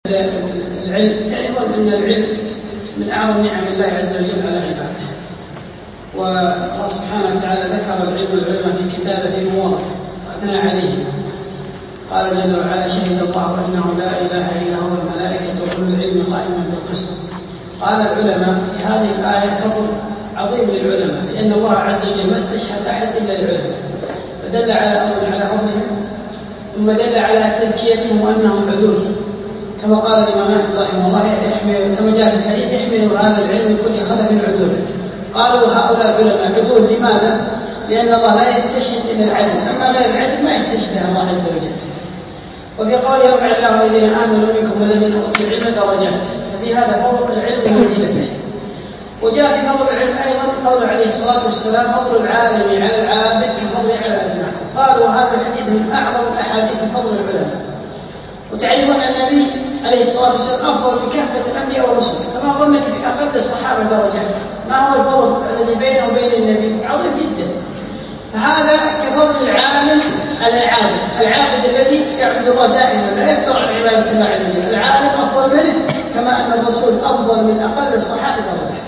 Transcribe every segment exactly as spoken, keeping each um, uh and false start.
العلم تعلمون أن العلم من أعظم نعم الله عز وجل على عباده، والله سبحانه وتعالى ذكر العلم والعلم في كتابه في مواضع وأثنى عليه. قال جل وعلا: شهد الله أنه لا إله إلا هو الملائكة وأولو العلم قائما بالقسط. قال العلماء في هذه الآية فضل عظيم للعلماء، لأن الله عز وجل ما استشهد أحد إلا العلماء، فدل على أول على فضلهم، ثم دل على تزكيتهم وأنهم عدول، كما قال الإمام أحمد رحمه الله يحمل كما جاء في الحديث: يحمل هذا العلم كل خلف عدول. قالوا هؤلاء العلماء عدول لماذا؟ لأن الله لا يستشهد إلا العدل، أما غير العدل ما يستشهد الله عز وجل. وفي قول: يرفع الله الذين آمنوا منكم والذين أوتوا العلم درجات، ففي هذا فضل العلم ومنزلته. وجاء في فضل العلم أيضا قول عليه الصلاة والسلام: فضل العالم على العابد كفضل على الأبناء. قالوا هذا الحديث من أعظم الأحاديث فضل العلماء. وتعلمون أن النبي عليه الصلاة والسلام أفضل من كافة الأنبياء والرسل، فما ظنك بأقل الصحابة درجات؟ ما هو الفضل الذي بينه وبين النبي؟ عظيم جدا. فهذا كفضل العالم على العابد، العابد الذي يعبد الله دائما لا يفتر عن عبادة الله عز وجل، العالم أفضل منه، كما أن الرسول أفضل من أقل الصحابة درجات.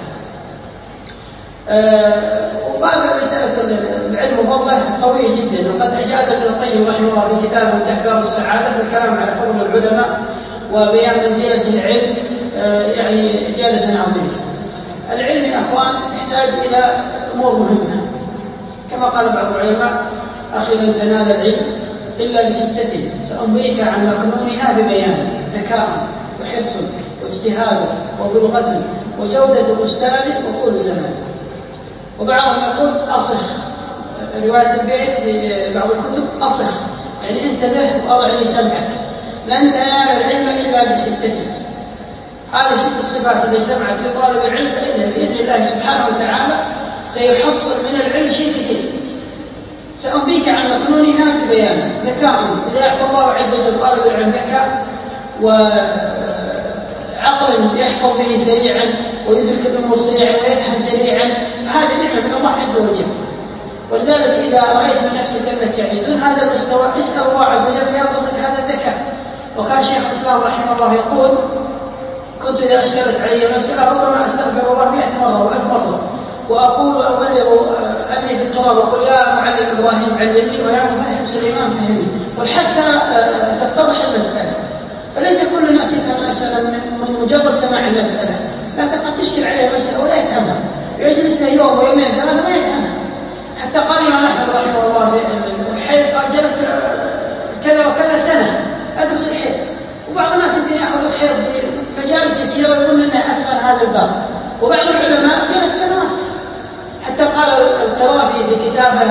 أه وبعد مسألة العلم وفضله قوية جدا، وقد أجاد ابن القيم رحمه الله في كتابه مفتاح دار السعادة في الكلام على فضل العلماء وبيان منزلة العلم أه يعني إجادة عظيمة. العلم يا أخوان يحتاج إلى أمور مهمة، كما قال بعض العلماء: أخي لن تنال العلم إلا بستة سأنبيك عن مكنونها ببيان: ذكاء وحرص واجتهاد وبلغة وجودة أستاذ وطول زمان. وبعضهم يقول أصخ، رواية البيت في بعض الكتب أصخ، يعني انتبه وأضع لي سمعك، لن تنال العلم إلا بستة. هذه ست صفات إذا اجتمعت لطالب العلم فإنه بإذن الله سبحانه وتعالى سيحصل من العلم شيء كثير. سأنبيك عن مكنونها ببيان: ذكاء، إذا أعطى الله عز وجل طالب العلم ذكاء وعقل يحفظ به سريعا ويدرك الأمور سريعا ويفهم سريعا، هذه نعمة من الله عز وجل. ولذلك إذا رأيت من نفسك أنك يعني دون هذا المستوى اسأل الله عز وجل أن يرزقك هذا الذكاء. وكان شيخ الإسلام رحمه الله يقول: كنت إذا أشكلت علي مسألة ربما أستغفر الله مئة مرة وألف مرة، وأقول وأبلغ أمي في التراب وأقول: يا معلم إبراهيم علمني، ويا مفهم سليمان فهمني، وحتى تتضح المسألة. فليس كل الناس يفهم المسألة من مجرد سماع المسألة، لكن قد تشكل عليه مسألة ولا يفهمها، يجلس فيها يوم ويومين ثلاثة ما يفهمها. حتى قال الإمام أحمد رحمه الله في الحيض قال: جلست كذا وكذا سنة أدرس الحيض. وبعض الناس يمكن يأخذ الحيض في مجالس يسيرة ويظن أنه أتقن هذا الباب، وبعض العلماء جلس سنوات. حتى قال القرافي في كتابه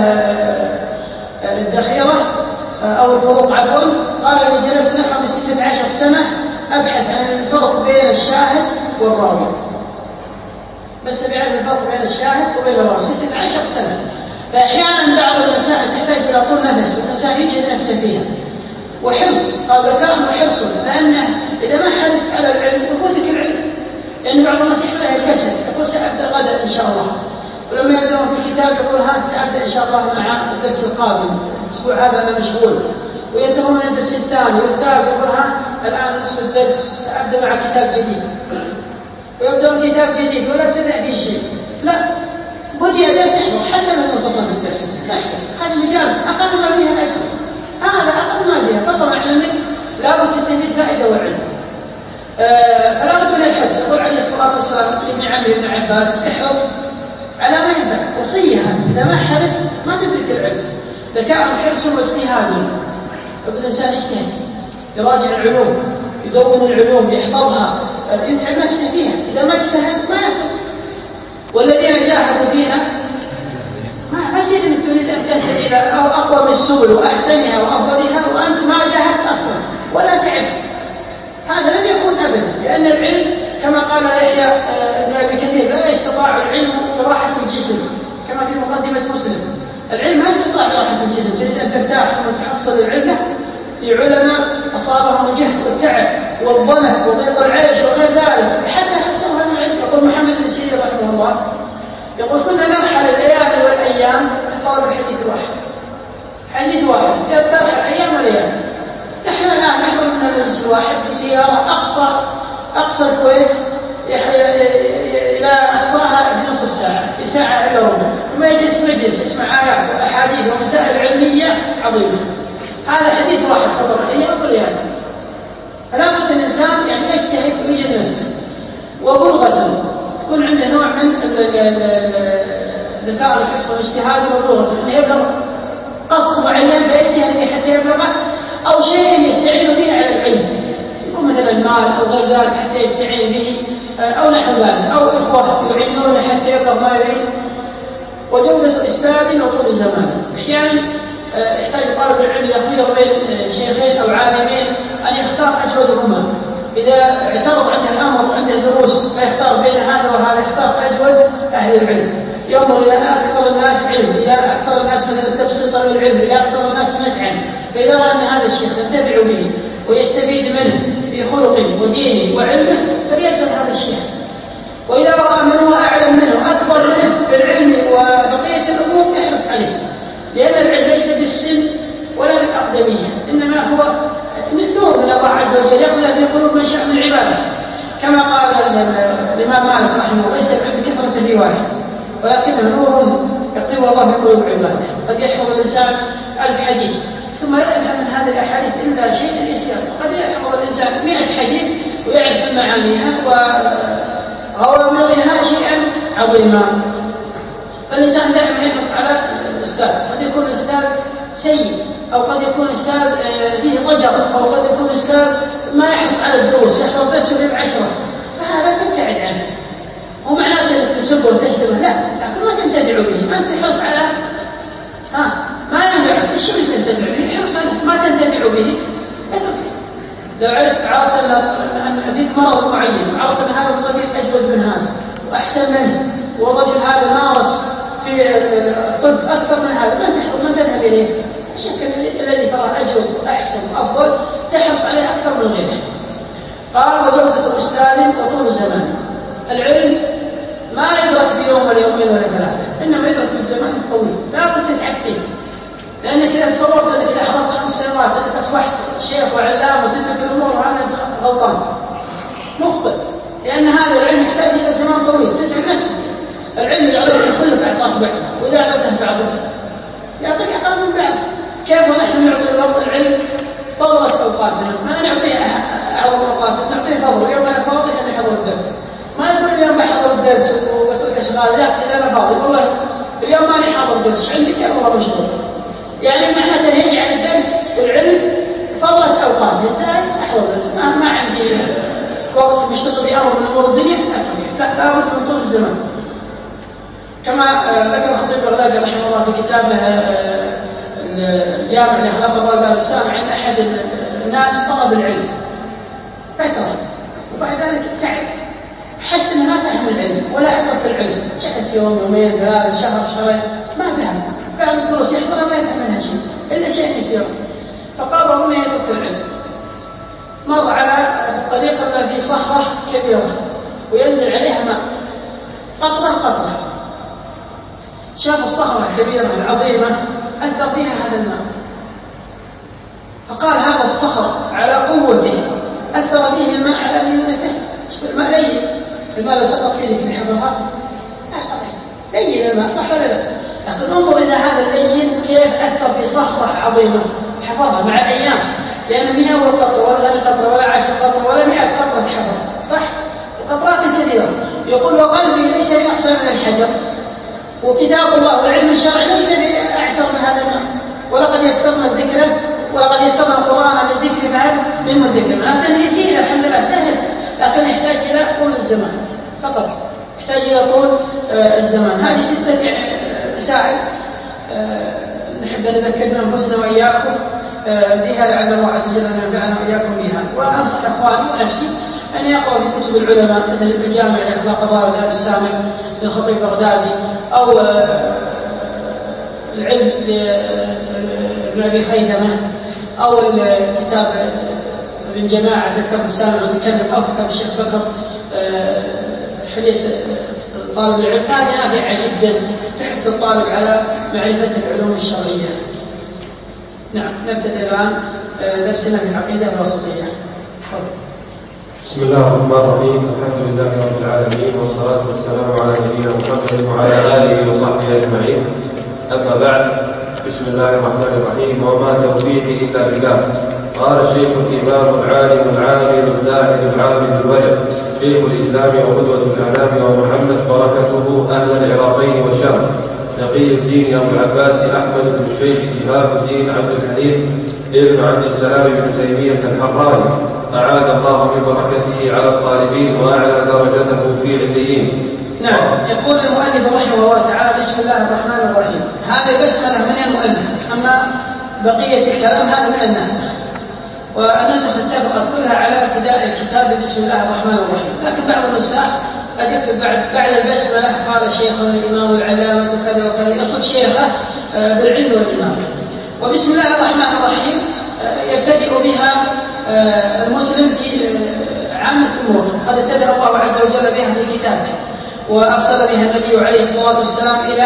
الذخيرة أو الفروق عفوا، قال: أني جلست نحو ستة عشر سنة أبحث عن الفرق بين الشاهد والراوي، بس بعرف الفرق بين الشاهد وبين الراوي ستة عشر سنة. فأحيانا بعض المسائل تحتاج إلى طول نفس والإنسان يجهد نفسه فيها، وحرص. قال: ذكاء وحرص، لأنه إذا ما حرصت على العلم يفوتك العلم. لأن بعض الناس يحملها الكسل، يقول: سأبدأ غدا إن شاء الله، ولما يبدأون في الكتاب يقول: ها سأبدأ إن شاء الله مع الدرس القادم، الأسبوع هذا أنا مشغول. وينتهون من الدرس الثاني والثالث يقول: ها الآن نصف الدرس سأبدأ مع كتاب جديد، ويبدأون كتاب جديد ولا ابتدأ فيه شيء. لا، بدي درس احضر حتى لو منتصف الدرس، هذه مجالس أقل ما فيها الأجر، هذا أقل ما فيها، فضلا عن أنك لابد تستفيد فائدة وعلم. آه فلا بد من الحرص. يقول عليه الصلاة والسلام ابن عمه ابن عباس: احرص على ما ينفع. وصية، إذا ما حرصت ما تدرك العلم. ذكاء وحرص واجتهاد، الإنسان يجتهد، يراجع العلوم، يدون العلوم، يحفظها، يتعب نفسه فيها. إذا ما اجتهد ما يصل. والذين جاهدوا فينا ما أصير أنك تريد أن تهتدي إلى أو أقوى من السبل وأحسنها وأفضلها وأنت ما جاهدت أصلا ولا تعبت، هذا لن يكون أبدا. لأن العلم كما قال يحيى ابن أبي كثير: لا يستطاع العلم براحة الجسم، كما في مقدمة مسلم. العلم ما يستطاع براحة الجسم. تريد أن ترتاح وتحصل العلم، في علماء أصابهم الجهد والتعب والضنك وضيق العيش وغير ذلك حتى حصلوا هذا العلم. يقول محمد بن سيرين رحمه الله: يقول: كنا نرحل الليالي والأيام في طلب الحديث الواحد، حديث واحد، ترحل أيام وليالي. نحن الآن نحضر من المجلس الواحد في سيارة أقصى أقصى الكويت إلى أقصاها في نصف ساعة، في ساعة إلا ربع، وما يجلس مجلس يسمع آيات وأحاديث ومسائل علمية عظيمة. هذا حديث واحد خطر أيام واليوم. فلا بد الإنسان يعني يجتهد ويجد نفسه، وبلغة تكون عنده نوع من الذكاء والحرص والاجتهاد، وبلغة أنه يبلغ قصد معين فيجتهد فيه حتى يبلغه، أو شيء يستعين به على العلم، يكون مثل المال أو غير ذلك حتى يستعين به، أو نحو ذلك، أو إخوة يعينونه حتى يبلغ ما يريد. وجودة أستاذ وطول زمان. أحيانا يحتاج طالب العلم يخير بين شيخين أو عالمين أن يختار أجودهما. إذا اعترض عنده الأمر وعنده دروس فيختار بين هذا وهذا، يختار أجود أهل العلم، ينظر إلى أكثر الناس علم، إلى أكثر الناس مثلا تبسيطا للعلم، إلى أكثر الناس نفعا. فإذا رأى أن هذا الشيخ ينتفع به ويستفيد منه في خلقه ودينه وعلمه فليجعل هذا الشيخ. وإذا رأى من هو أعلم منه أكبر منه بالعلم وبقية الأمور يحرص عليه، لأن العلم ليس بالسن ولا بالأقدمية، إنما هو نور من الله عز وجل يقضي في قلوب من شاء من عباده، كما قال الإمام مالك رحمه الله: ليس العلم بكثرة الرواية ولكنه نور يقضيه الله في قلوب عباده. قد يحفظ الإنسان ألف حديث ثم لا يفهم من هذه الأحاديث إلا شيئا يسيرا، قد يحفظ الإنسان مئة حديث ويعرف معانيها وغوامضها شيئا عظيما. فالإنسان دائما يحرص على الأستاذ. قد يكون الأستاذ سيء، أو قد يكون أستاذ فيه ضجر، أو قد يكون أستاذ ما يحرص على الدروس، يحضر درس ويجيب عشرة، فهذا تبتعد عنه. مو معناته أنك تسبه وتشتمه، لا، لكن ما تنتفع به. أنت تحرص على ها ما ينفعك، الشيء اللي تنتفع به حرص عليه، ما تنتفع به اتركه. لو عرفت عرفت أن فيك مرض معين، وعرفت أن هذا الطبيب أجود من هذا وأحسن منه، والرجل هذا مارس في الطب أكثر من هذا، من تحضر من تذهب إليه؟ الشك الذي تراه أجود وأحسن وأفضل تحرص عليه أكثر من غيره. قال: وجودة أستاذ وطول زمان. العلم ما يدرك بيوم ولا يومين ولا ثلاثة، إنما يدرك بالزمان الطويل، لا بد تتعب فيه. لأنك إذا تصورت أنك إذا حضرت خمس سنوات أنك أصبحت شيخ وعلام وتدرك الأمور، وهذا غلطان مخطئ، لأن هذا العلم يحتاج إلى زمان طويل، تتعب نفسك. العلم اللي أعطيك كلك أعطاك بعض، وإذا أعطيته بعضك يعطيك أقل من بعض. كيف ونحن نعطي الوقت العلم فضلت أوقاتنا، ما نعطيه أعظم أوقاتنا، نعطيه فضل. اليوم أنا فاضي خليني أحضر الدرس، ما يقول اليوم بحضر الدرس وأترك أشغال، لا، إذا أنا فاضي والله اليوم ماني حاضر الدرس، عندك يا والله مشغول. يعني معناته يجعل الدرس والعلم فضلت أوقات، الزايد أحضر الدرس، ما, ما عندي وقت مشتغل بأمر من أمور الدنيا أتركه، لا، لابد من طول الزمان. كما ذكر الخطيب البغدادي رحمه الله في كتابه الجامع لأخلاق الرجال السامع، عند أحد الناس طلب العلم فترة، وبعد ذلك تعب، حس أنه ما فهم العلم ولا أدرك العلم، جلس يوم يومين ثلاثة شهر شهرين ما فهم، بعد الدروس يحضرها ما يفهم منها شيء إلا شيء يسير، فقرر أنه يترك العلم. مر على الطريق الذي صخرة كبيرة وينزل عليها ماء قطرة قطرة، شاف الصخرة الكبيرة العظيمة أثر فيها هذا الماء، فقال: هذا الصخر على قوته أثر فيه الماء على لينته. الماء لين، الماء لو سقط في يدك بحفرها لا طبعا لين الماء، صح ولا لا؟ لكن انظر إلى هذا اللين كيف أثر في صخرة عظيمة حفرها مع الأيام، لأن مئة أول قطرة ولا غير قطرة ولا عشر قطرة ولا مئة قطرة حفرها، صح؟ وقطرات كثيرة. يقول: وقلبي ليس بأحسن من الحجر، وكتاب الله والعلم الشرعي ليس بأعسر من هذا الماء، ولقد يسرنا الذكر ولقد يسرنا القرآن للذكر فهل من مدكر. معناته يسير الحمد لله سهل، لكن يحتاج إلى طول الزمان فقط، يحتاج إلى طول الزمان. هذه ستة يعني مسائل نحب أن نذكرنا أنفسنا وإياكم بها لعل الله عز وجل أن ينفعنا وإياكم بها. وأنصح إخواني ونفسي أن يقرأ في كتب العلماء مثل الجامع لأخلاق الراوي السامع للخطيب البغدادي، أو العلم لابن أبي خيثمة، أو الكتاب ابن جماعة ذكر السامع وتكلم، أو كتاب الشيخ بكر حلية طالب العلم. هذه نافعة جدا تحث الطالب على معرفة العلوم الشرعية. نعم، نبتدئ الآن درسنا في العقيدة الوسطية. بسم الله الرحمن الرحيم. الحمد لله رب العالمين، والصلاة والسلام على نبينا محمد وعلى آله وصحبه أجمعين. أما بعد، بسم الله الرحمن الرحيم. وما توفيقي إلا بالله. قال الشيخ الإمام العالم العامل الزاهد العابد الورع شيخ الإسلام وقدوة الأنام ومحمد بركته أهل العراقين والشام، تقي الدين أبو العباس أحمد بن الشيخ شهاب الدين عبد الحليم ابن عبد السلام بن تيمية الحراني، أعاد الله من بركته على الطالبين وأعلى درجته في عليين. نعم. يقول المؤلف رحمه الله تعالى: بسم الله الرحمن الرحيم. هذا البسملة من المؤلف، أما بقية الكلام هذا من الناسخ، والنسخ اتفقت كلها على ابتداء الكتاب بسم الله الرحمن الرحيم، لكن بعض النسخ قد يكتب بعد بعد البسملة قال شيخنا الإمام العلامة كذا وكذا، يصف شيخه بالعلم والإمام. وبسم الله الرحمن الرحيم يبتدئ بها المسلم في عامة أموره، قد ابتدأ الله عز وجل بها في كتابه، وأرسل بها النبي عليه الصلاة والسلام إلى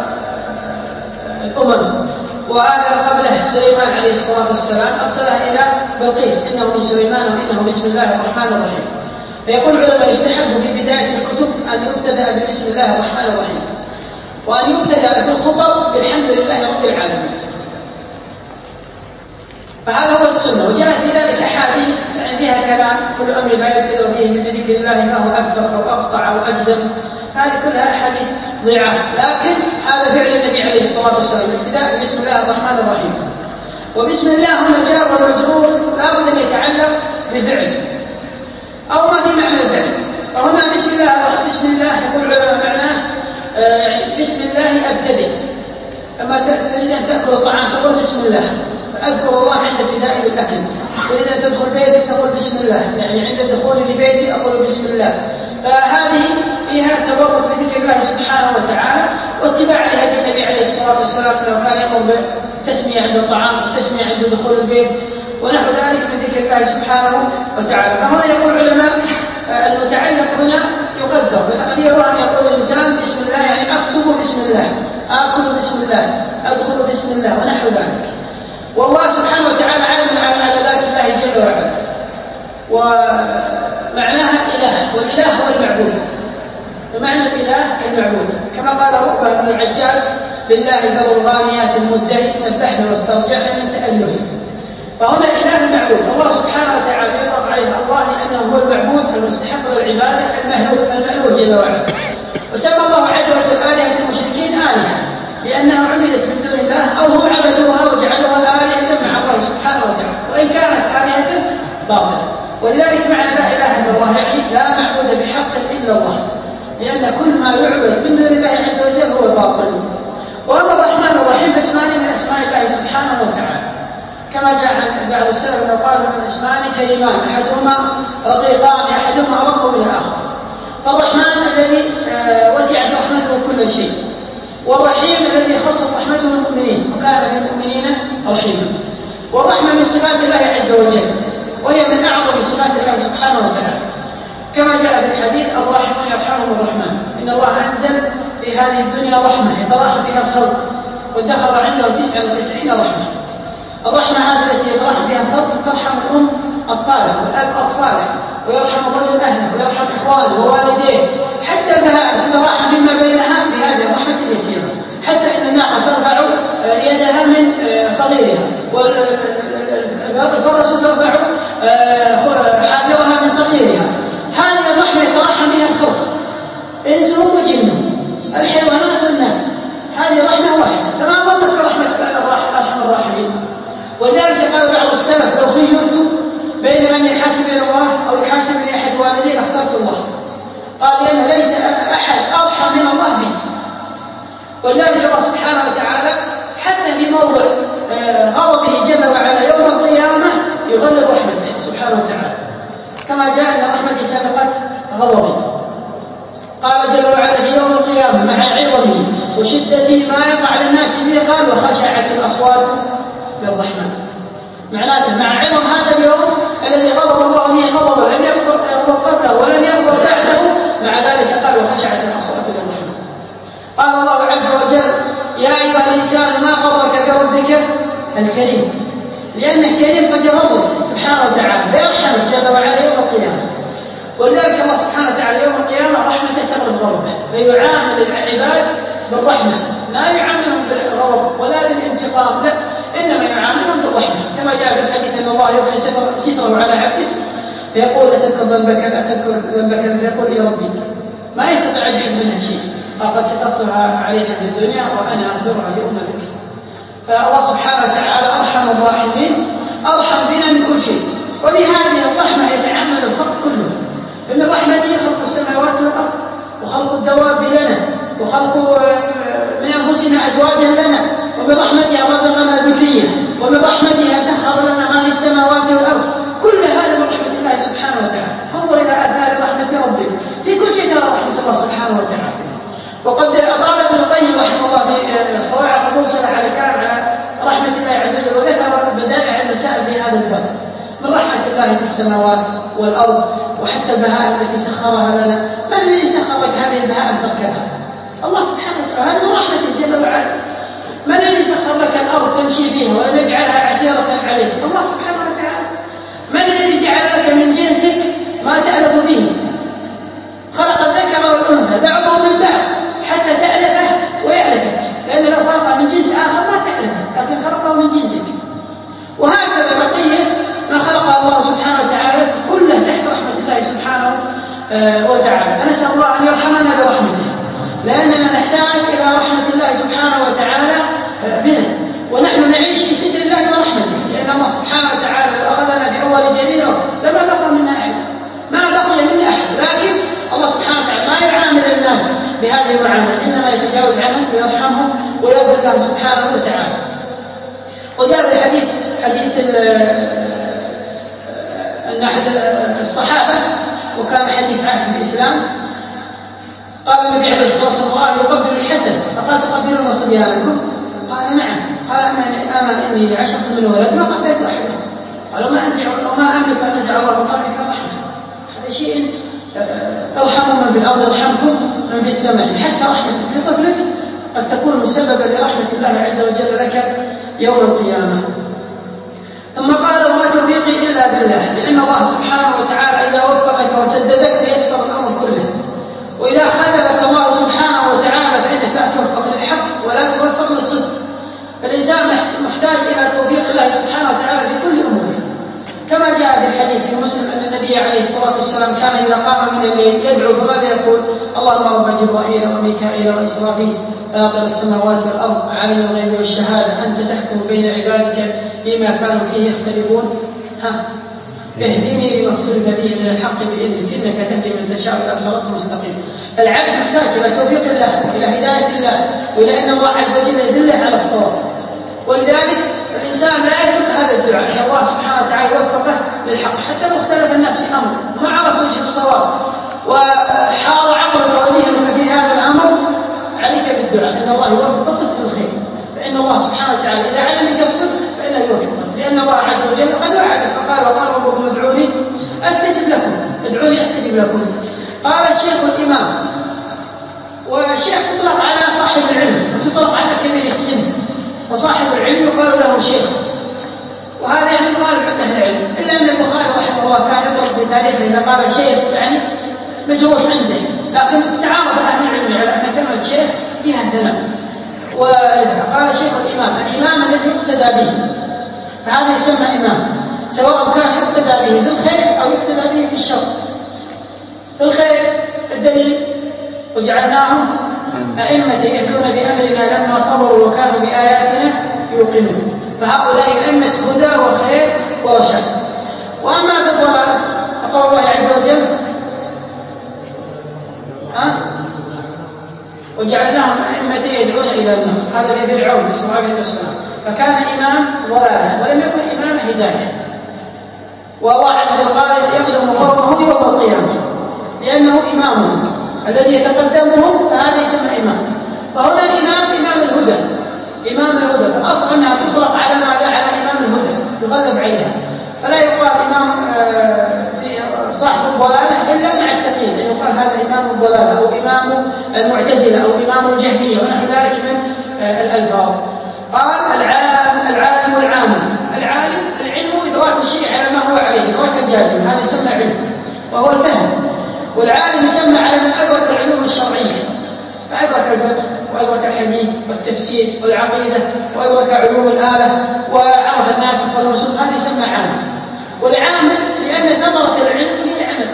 الأمم، وهذا قبله سليمان عليه الصلاة والسلام أرسلها إلى بلقيس: إنه من سليمان وإنه بسم الله الرحمن الرحيم. فيقول العلماء: يستحب في بداية الكتب أن يبتدأ بسم الله الرحمن الرحيم، وأن يبتدأ في الخطب بالحمد لله رب العالمين، فهذا هو السنة. وجاءت في ذلك أحاديث يعني فيها كلام: كل أمر لا يبتدأ به من ذكر الله فهو أكثر أو أقطع أو أجدم. هذه كلها أحاديث ضعاف، لكن هذا فعل النبي عليه الصلاة والسلام، ابتداء بسم الله الرحمن الرحيم. وبسم الله هنا جار والمجرور لا بد أن يتعلق بفعل أو ما في معنى الفعل. فهنا بسم الله بسم الله يقول العلماء معناه يعني بسم الله أبتدئ. لما تريد أن تأكل الطعام تقول بسم الله، أذكر الله عند ابتدائي بالأكل. تريد أن تدخل بيتك تقول بسم الله، يعني عند دخولي لبيتي أقول بسم الله. فهذه فيها تبرك بذكر الله سبحانه وتعالى، واتباع لهدي النبي عليه الصلاة والسلام لو كان يقوم بالتسمية عند الطعام والتسمية عند دخول البيت ونحو ذلك من ذكر الله سبحانه وتعالى. فهنا يقول العلماء المتعلق هنا يقدر، وتقديره أن يقول الإنسان بسم الله يعني أكتب بسم الله، آكل بسم الله، أدخل بسم الله ونحو ذلك. والله سبحانه وتعالى علم على ذات الله جل وعلا، ومعناها إله، والإله هو المعبود، ومعنى الإله المعبود كما قال ربه بن العجاج: لله ذو الغانيات المدعي سبحنا واسترجعنا من تأله. فهنا الإله المعبود الله سبحانه وتعالى يطلق عليه الله لأنه هو المعبود المستحق للعبادة المألوه جل وعلا. وسمى الله عز وجل آلهة المشركين آلهة لأنها عبدت من دون الله، أو هم عبدوها وجعلوها آلهة مع الله سبحانه وتعالى، وإن كانت آلهة باطلة. ولذلك معنى لا إله إلا الله يعني لا معبود بحق إلا الله، لأن كل ما يعبد من دون الله عز وجل هو باطل. وأما الرحمن الرحيم فاسمان من أسماء الله سبحانه وتعالى، كما جاء عن بعض السلف أنه قال من اسمان كلمان أحدهما رقيقان أحدهما أرق من الآخر. فالرحمن الذي وسعت رحمته كل شيء، والرحيم الذي خصت رحمته المؤمنين وكان بالمؤمنين رحيما. والرحمة من صفات الله عز وجل، وهي من أعظم صفات الله سبحانه وتعالى، كما جاء في الحديث: الراحمون يرحمهم الرحمن. إن الله أنزل في هذه الدنيا رحمة يتراحم بها الخلق، ودخل عنده تسعة وتسعين رحمة. الرحمة هذه التي يتراحم بها الخلق ترحم الأم أطفالها والأب أطفالها، ويرحم الرجل أهله، ويرحم إخوانه ووالديه، حتى البهائم تتراحم مما بينها بهذه الرحمة اليسيرة. حتى إن الناقة ترفع يدها من صغيرها، والفرس ترفع حافرها من صغيرها. هذه الرحمة يتراحم بها الخلق، إنسهم وجنهم، الحيوانات والناس. هذه رحمة واحدة، فما ظنك برحمة أرحم الراحمين. ولذلك قال بعض السلف: لو خيرت بين من يحاسبني الله أو يحاسبني أحد والدي لاخترت الله. قال: لأنه ليس أحد أرحم من الله بي. ولذلك الله سبحانه وتعالى حتى في موضع غضبه جل وعلا يوم القيامة يغلب رحمته سبحانه وتعالى، كما جاء أن رحمتي سبقت غضبي. قال جل وعلا في يوم القيامة: مع عظمه وشدة ما يقع على الناس به قال: وخشعت الأصوات بالرحمن. معناته مع عظم هذا اليوم الذي غضب الله به غضبا لم يغضب قبله ولم يغضب بعده، مع ذلك قال: وخشعت الأصوات بالرحمن. قال الله عز وجل: يا أيها الإنسان ما غرك بربك الكريم، لأن الكريم قد يغضب سبحانه وتعالى فيرحمك جل وعلا يوم القيامة. ولذلك الله سبحانه وتعالى يوم القيامة رحمته تغلب غضبه، فيعامل العباد بالرحمة، لا يعاملهم بالغضب ولا بالانتقام، لا، إنما يعاملهم بالرحمة، كما جاء في الحديث أن الله يرخي ستره على عبده فيقول أتذكر ذنبك أتذكر ذنبك فيقول يا ربي ما يستطيع يجحد منها شيء، قد سترتها عليك في الدنيا وأنا أغفرها اليوم لك. فالله سبحانه وتعالى أرحم الراحمين، أرحم بنا من كل شيء، ولهذه الرحمة يتعامل الخلق كله. فمن رحمته خلق السماوات والأرض، وخلق الدواب لنا، وخلق من أنفسنا أزواجا لنا، ومن رحمتها رزقنا ذرية، ومن رحمتها سخر لنا ما للسماوات والأرض. كل هذا من رحمة الله سبحانه وتعالى. انظر إلى آثار رحمة ربك في كل شيء، ترى رحمة الله سبحانه وتعالى. وقد أطال ابن القيم رحمه الله في الصواعق المرسلة على كلام على رحمة الله عز وجل، وذكر بدائع المسائل في هذا الباب. من رحمة الله في السماوات والأرض، وحتى البهائم التي سخرها لنا. من الذي سخر لك هذه البهائم تركبها؟ الله سبحانه وتعالى، هذا من رحمته جل وعلا. من الذي سخر لك الأرض تمشي فيها ولم يجعلها عسيرة عليك؟ الله سبحانه وتعالى. من الذي جعل لك من جنسك ما تألف به؟ خلق الذكر والأنثى بعضهم من بعض حتى تألفه ويألفك، لأن لو خلق من جنس آخر ما تألفه، لكن خلقه من جنسك. وهكذا بقية ما خلقه الله سبحانه وتعالى كله تحت رحمة الله سبحانه وتعالى. فنسأل الله أن يرحمنا برحمته، لأننا نحتاج إلى رحمة الله سبحانه وتعالى بنا، ونحن نعيش في ستر الله ورحمته، لأن الله سبحانه وتعالى لو أخذنا بأول جريرة لما بقى منا أحد، ما بقي منا أحد. لكن الله سبحانه وتعالى ما يعامل الناس بهذه المعاملة، إنما يتجاوز عنهم ويرحمهم ويغفر لهم سبحانه وتعالى. وجاء في الحديث حديث أن أحد الصحابة، وكان حديث عهد بالإسلام، قال النبي عليه الصلاة والسلام يقبل الحسن، فقال تقبلون صبيانكم؟ قال نعم. قال أما إني عشرة من ولد ما قبلت أحدا. قال وما أنزع وما أملك أن أنزع الله من قلبك رحمة. هذا شيء ارحموا من في الأرض يرحمكم من في السماء. حتى رحمتك لطفلك قد تكون مسببا لرحمة الله عز وجل لك يوم القيامة. ثم قال وما توفيقي إلا بالله، لأن الله سبحانه وتعالى إذا وفقك وسددك ييسر الأمر كله، وإذا خذلك الله سبحانه وتعالى فإنك لا توفق للحق ولا توفق للصدق. فالإنسان محتاج إلى توفيق الله سبحانه وتعالى في كل أموره، كما جاء في الحديث في مسلم أن النبي عليه الصلاة والسلام كان إذا قام من الليل يدعو فماذا يقول؟ اللهم رب جبرائيل وميكائيل وإسرافيل فاطر السماوات والأرض عالم الغيب والشهادة أنت تحكم بين عبادك فيما كانوا فيه يختلفون، ها اهدني لما اختلف فيه من الحق بإذنك إنك تهدي من تشاء إلى صراط مستقيم. العبد محتاج إلى توفيق الله، إلى هداية الله، وإلى أن الله عز وجل يدله على الصواب. ولذلك الإنسان لا يترك هذا الدعاء أن الله سبحانه وتعالى يوفقه للحق، حتى لو اختلف الناس في أمر ما عرفوا وجه الصواب وحار عقلك وذهنك في هذا الأمر، عليك بالدعاء أن الله يوفقك للخير، فإن الله سبحانه وتعالى إذا علمك الصدق فإنه يوفقك، لأن الله عز وجل قد وعدك فقال وقال ربكم ادعوني أستجب لكم، ادعوني أستجب لكم. قال الشيخ الإمام، والشيخ تطلق على صاحب العلم وتطلق على كبير السن، وصاحب العلم يقال له شيخ، وهذا يعني غالب عند أهل العلم، إلا أن البخاري رحمه الله كان يطلق بتاريخه إذا قال شيخ يعني مجروح عنده، لكن تعارف أهل العلم على أن كلمة شيخ فيها ثناء. وقال شيخ الإمام الإمام الذي يقتدى به، فهذا يسمى إمام، سواء كان يقتدى به في الخير أو يقتدى به في الشر. في الخير الدليل وجعلناهم أئمة يهدون بأمرنا لما صبروا وكانوا بآياتنا يوقنون، فهؤلاء أئمة هدى وخير ورشاد. وأما في الضلال فقال الله عز وجل أه؟ وجعلناهم أئمة يدعون إلى النار، هذا في فرعون عليه الصلاة والسلام، فكان إمام ضلالة ولم يكن إمام هداية. والله عز وجل قال يقدم قومه يوم القيامة لأنه إمامهم الذي يتقدمهم، فهذا يسمى إمام. فهنا الإمام إمام الهدى، إمام الهدى، فالأصل أنها تطلق على ماذا؟ على إمام الهدى يغلب عليها، فلا يقال إمام في صاحب الضلالة إلا مع التقييد، أن يقال هذا إمام الضلالة أو إمام المعتزلة أو إمام الجهمية ونحو ذلك من الألفاظ. قال العالم العالم العالم الشيء على ما هو عليه إدراكا جازما، هذا يسمى علم وهو الفهم. والعالم يسمى على من أدرك العلوم الشرعية، فأدرك الفقه وأدرك الحديث والتفسير والعقيدة وأدرك علوم الآلة وعرف الناسخ والمنسوخ، هذا يسمى عالم. والعامل لأن ثمرة العلم هي العمل،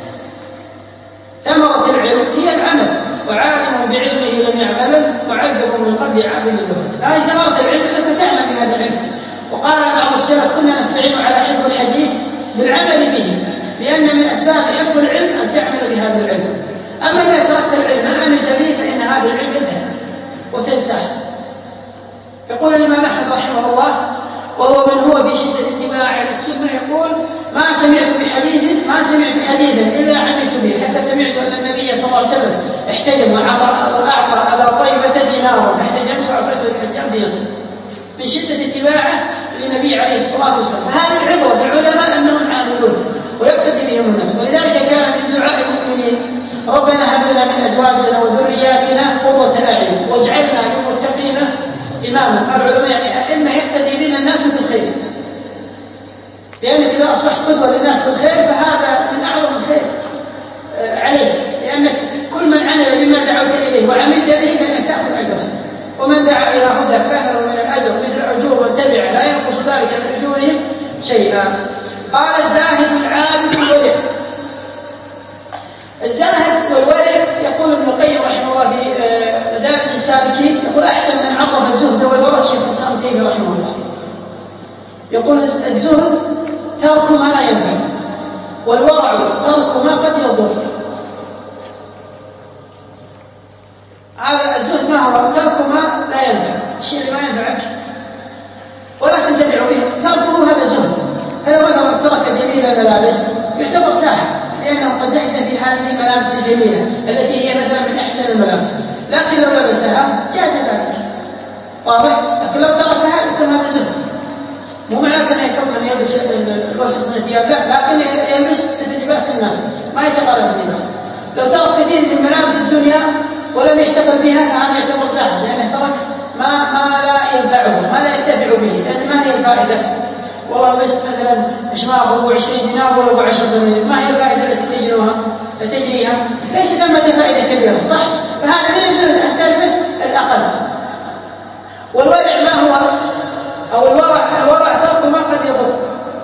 ثمرة العلم هي العمل، وعالم بعلمه لم يعمل وعذب من قبل عابد الوثن. هذه ثمرة العلم أنك تعمل بهذا العلم. وقال بعض السلف كنا نستعين على حفظ الحديث بالعمل به، لأن من أسباب حفظ العلم أن تعمل بهذا العلم. أما إذا تركت العلم ما عملت به فإن هذا العلم يذهب وتنساه. يقول الإمام أحمد رحمه الله وهو من هو في شدة اتباعه للسنة يقول ما سمعت بحديث ما سمعت حديثا إلا عملت به، حتى سمعت أن النبي صلى الله عليه وسلم احتجم وأعطى أبا طيبة دينارا فاحتجمت وأعطيته الحجام دينارا من شدة اتباعه للنبي عليه الصلاة والسلام. فهذه العبرة بالعلماء أنهم عاملون ويقتدي بهم الناس. ولذلك كان من دعاء المؤمنين ربنا هب لنا من أزواجنا وذرياتنا قرة أعين واجعلنا للمتقين إماما. قال العلماء يعني أئمة يقتدي بنا الناس بالخير، لأنك إذا أصبحت قدوة للناس بالخير فهذا من أعظم الخير عليك، لأنك كل من عمل بما دعوت إليه وعملت به فإنك تأخذ أجره، ومن دعا إلى هدى كان له من الأجر مثل أجور من تبع لا ينقص ذلك من أجورهم شيئا. قال الزاهد العابد الورع. الزاهد والورع يقول ابن القيم رحمه الله في مدارج السالكين يقول أحسن من عرف الزهد والورع شيخ الإسلام ابن تيمية رحمه الله. يقول الزهد ترك ما لا ينفع، والورع ترك ما قد يضر. هذا الزهد ما هو؟ ترك ما لا ينفع، الشيء اللي ما ينفعك ولا تنتفع به تركه هذا زهد. فلو مثلا ترك جميل الملابس يعتبر زاهد، لأنه قد زهد في هذه الملابس الجميلة التي هي مثلا من أحسن الملابس، لكن لو لبسها جاز ذلك، واضح؟ لكن لو تركها يكون هذا زهد. مو معنى أنه يترك أن يلبس الوسط من الثياب، لا، لكن يلبس مثل لباس الناس ما يتقارب باللباس. لو ترك كثير من ملابس الدنيا ولم يشتغل بها فهذا يعتبر زاهد، لأنه ترك ما ما لا ينفعه ما لا ينتفع به، لأن ما هي الفائدة؟ والله لبست مثلا شماغ أبو عشرين دينار ولا أبو عشر دينار، ما هي الفائدة التي تجريها تجريها؟ ليس ثمة فائدة كبيرة، صح؟ فهذا من الزهد أن تلبس الأقل. والورع ما هو؟ أو الورع الورع ترك ما قد يضر،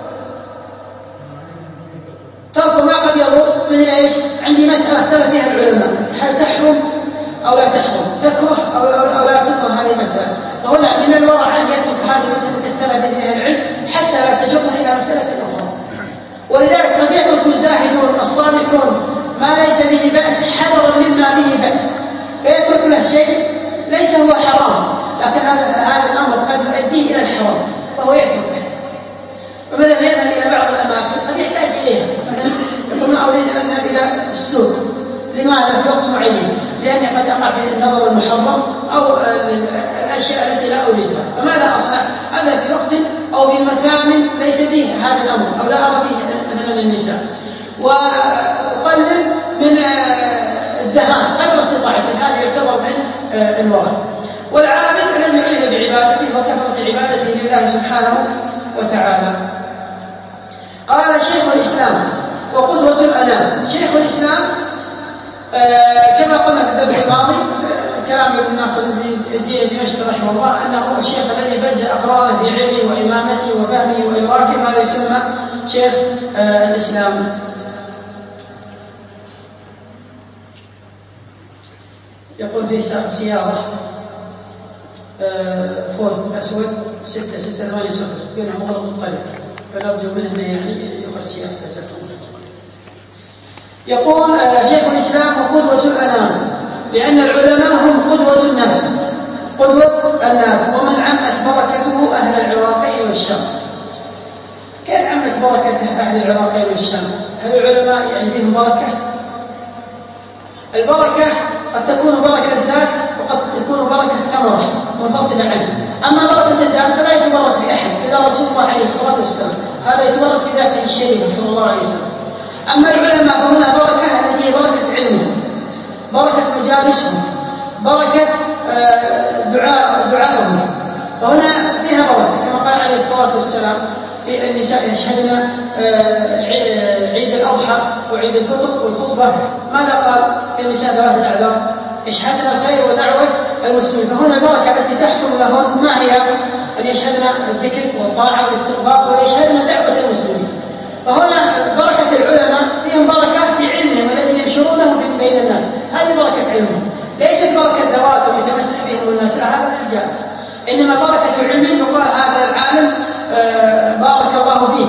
ترك ما قد يضر. مثل ايش؟ عندي مسألة اختلف فيها العلماء هل تحرم أو لا تحرم، تكره أو, أو, أو لا تكره هذه المسألة، فهنا من الورع أن يترك هذه المسألة اختلف فيها العلم حتى لا تجرنا إلى مسألة أخرى. ولذلك قد يترك الزاهدون الصالحون ما ليس به بأس حذرا مما به بأس، فيترك له شيء ليس هو حرام، لكن هذا هذا الأمر قد يؤديه إلى الحرام فهو يتركه. ومثلا يذهب إلى بعض الأماكن قد يحتاج إليها، مثلا يقول ما أريد أن أذهب إلى السوق، لماذا؟ في وقت معين، لأني قد أقع في النظر المحرم أو الأشياء التي لا أريدها، فماذا أصنع؟ هذا في وقت أو في مكان ليس فيه هذا الأمر أو لا أرى فيه مثلا النساء، وأقلل من الذهاب قدر استطاعته، هذا يعتبر من الورع. والعابد الذي عرف بعبادته وكثرة عبادته لله سبحانه وتعالى. قال شيخ الإسلام وقدوة الأنام. شيخ الإسلام آه كما قلنا في الدرس الماضي كلام ابن ناصر الدين دمشق رحمه الله أنه هو الشيخ الذي بز أقرانه في علمه وإمامته وفهمه وإدراكه، هذا يسمى شيخ آه الإسلام. يقول في سيارة فورد أسود ستة ستة ثمانية صفر بينها مغلق الطريق، فنرجو منه يعني يخرج سيارته. يقول شيخ الإسلام وقدوة الأنام، لأن العلماء هم قدوة الناس قدوة الناس ومن عمت بركته أهل العراقين والشام. كيف عمت بركته أهل العراقين والشام؟ هل العلماء يعني فيهم بركة؟ البركة قد تكون بركة ذات وقد تكون بركة ثمرة منفصلة عنه. أما بركة الذات فلا يتبرك بأحد إلا رسول الله عليه الصلاة والسلام، هذا يتبرك في ذاته الشريفة صلى الله عليه وسلم. أما العلماء فهنا بركة التي هي بركة علمهم، بركة مجالسهم، بركة دعاء دعائهم، فهنا فيها بركة كما قال عليه الصلاة والسلام في النساء يشهدن عيد الأضحى وعيد الفطر والخطبة، ماذا قال في النساء ذوات الأعذار؟ يشهدن الخير ودعوة المسلمين. فهنا البركة التي تحصل لهن ما هي؟ أن يشهدن الذكر والطاعة والاستغفار ويشهدن دعوة المسلمين. فهنا بركة العلماء فيهم بركة في علمهم الذي ينشرونه بين الناس، هذه بركة علمهم، ليست بركة ذواتهم يتمسح بهم الناس، لا هذا غير جائز. إنما بركة علمهم يقال هذا العالم بارك الله فيه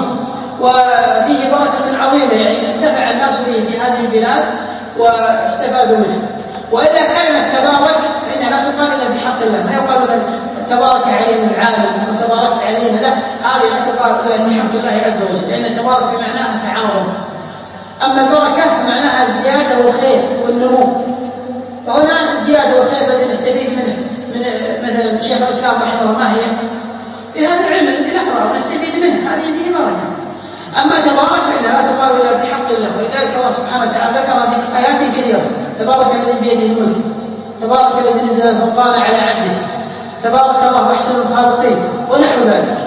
وفيه بركة عظيمة، يعني انتفع الناس به في هذه البلاد واستفادوا منه. وإذا كلمة تبارك فإنها لا تقال إلا في حق الله، ما يقال مثلا تبارك علينا العالم وتباركت علينا، لا، هذه لا تقال إلا في حق الله عز وجل، لأن تبارك بمعناها تعاون. أما البركة معناها الزيادة والخير والنمو، فهنا الزيادة والخير الذي نستفيد منه من مثلا شيخ الإسلام رحمه الله ما هي؟ في هذا العلم الذي نقرأه ونستفيد منه، هذه فيه بركة. أما تبارك فإنها لا تقال إلا في حق الله، ولذلك الله سبحانه وتعالى ذكر في آيات كثيرة تبارك الذي بيده الملك، تبارك الذي نزل الفرقان على عبده، تبارك الله أحسن الخالقين ونحو ذلك.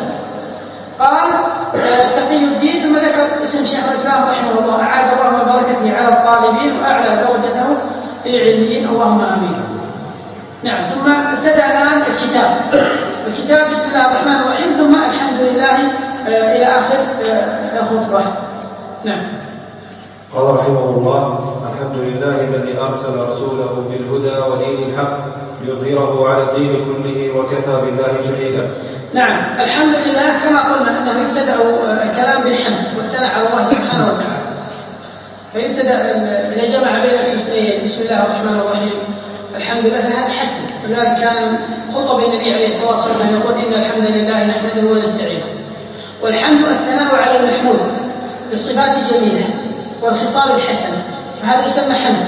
قال تقي الدين، ثم ذكر اسم شيخ الإسلام رحمه الله، أعاد الله من بركته على الطالبين وأعلى درجته في عليين، اللهم آمين. نعم. ثم ابتدأ الآن الكتاب. الكتاب بسم الله الرحمن الرحيم، ثم الحمد لله آه إلى آخر آه الخطبة. نعم. قال رحمه الله: الحمد لله الذي أرسل رسوله بالهدى ودين الحق ليظهره على الدين كله وكفى بالله شهيدا. نعم. الحمد لله كما قلنا أنه يبتدأ الكلام بالحمد والثناء على الله سبحانه وتعالى، فيبتدأ إذا جمع بين الجزئين بسم الله الرحمن الرحيم الحمد لله، فهذا حسن. لذلك كان خطب النبي عليه الصلاة والسلام يقول: إن الحمد لله نحمده ونستعينه. والحمد الثناء على المحمود بالصفات الجميلة والخصال الحسنة، فهذا يسمى حمد.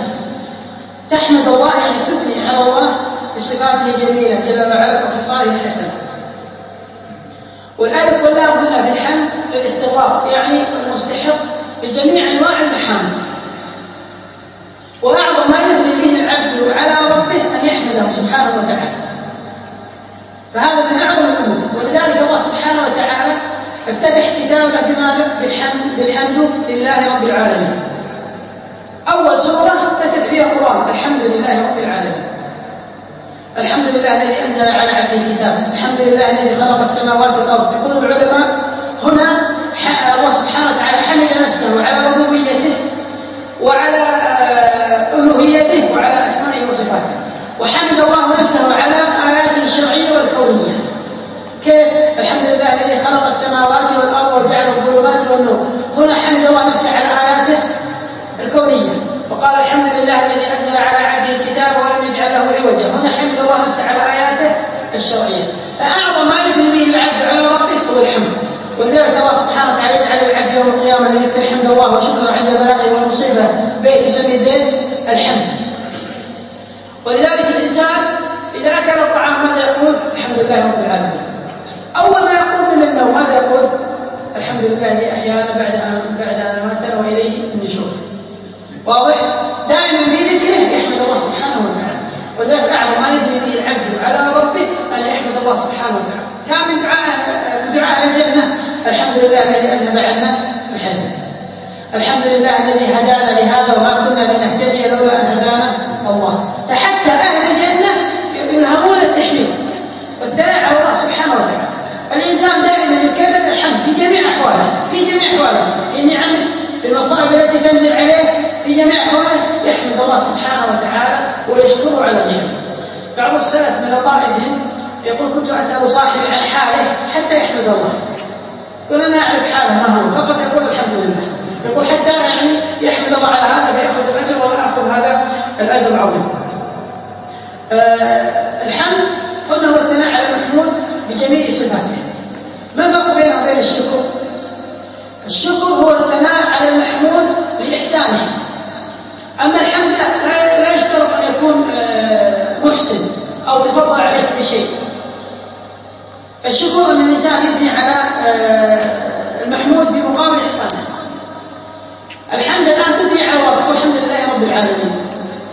تحمد الله يعني تثني على الله بصفاته الجميلة جل وعلا وخصاله الحسنة. والألف واللام هنا في الحمد للاستغراق، يعني المستحق لجميع أنواع المحامد. وأعظم ما يثني به العبد على ربه أن يحمده سبحانه وتعالى، فهذا من أعظم الأمور. ولذلك الله سبحانه وتعالى افتتح كتابه بماذا؟ بالحمد, بالحمد لله رب العالمين. أول سورة فتت فيها القرآن الحمد لله رب العالمين. الحمد لله الذي أنزل على عبده الكتاب، الحمد لله الذي خلق السماوات والأرض. يقول العلماء هنا الله سبحانه وتعالى حمد نفسه على ربوبيته وعلى ألوهيته وعلى أسمائه وصفاته، وحمد الله نفسه على آياته الشرعية والكونية. كيف؟ الحمد لله الذي خلق السماوات والأرض وجعل الظلمات والنور. هنا حمد الله نفسه على آياته الكونية، وقال الحمد لله الذي أنزل على عبده الكتاب ولم يجعل له عوجا. هنا حمد الله نفسه على آياته الشرعية. فأعظم ما يثني به العبد على ربه هو الحمد. ولذلك الله سبحانه وتعالى يجعل العبد يوم القيامة الذي يكثر حمد الله وشكره عند البلاء والمصيبة بيت يسمي بيت الحمد. ولذلك الإنسان إذا أكل الطعام ماذا يقول؟ الحمد لله رب العالمين. أول ما يقول من النوم ماذا يقول؟ الحمد لله الذي أحيانا بعد أن بعد أن أماتنا وإليه النشور. واضح؟ دائما في ذكره يحمد الله سبحانه وتعالى. وذلك أعظم ما يثني به العبد على ربه أن يحمد الله سبحانه وتعالى. كان من دعاء من دعاء الجنة الحمد لله الذي أذهب عنا الحزن، الحمد لله الذي هدانا لهذا وما كنا لنهتدي لولا أن هدانا الله. فحتى أهل الجنة يلهمون التحميد والثناء على الله سبحانه وتعالى. الإنسان دائما يكرر الحمد في جميع أحواله، في جميع أحواله، في نعمه، في المصائب التي تنزل عليه، في جميع أحواله يحمد الله سبحانه وتعالى ويشكره على نعمه. بعض السلف من لطائفهم يقول: كنت أسأل صاحبي عن حاله حتى يحمد الله، يقول أنا أعرف حاله ما هو، فقط يقول الحمد لله. يقول حتى يعني يحمد الله على هذا فيأخذ الأجر ولا أخذ هذا الأجر العظيم. أه الحمد هنا هو الثناء على المحمود بجميل صفاته. ما الفرق بينه وبين الشكر؟ الشكر هو الثناء على المحمود لإحسانه، أما الحمد لا, لا يشترط أن يكون محسن أو تفضل عليك بشيء. الشكر أن الإنسان يثني على المحمود في مقابل إحسانه. الحمد الآن تثني على الله، تقول الحمد لله رب العالمين،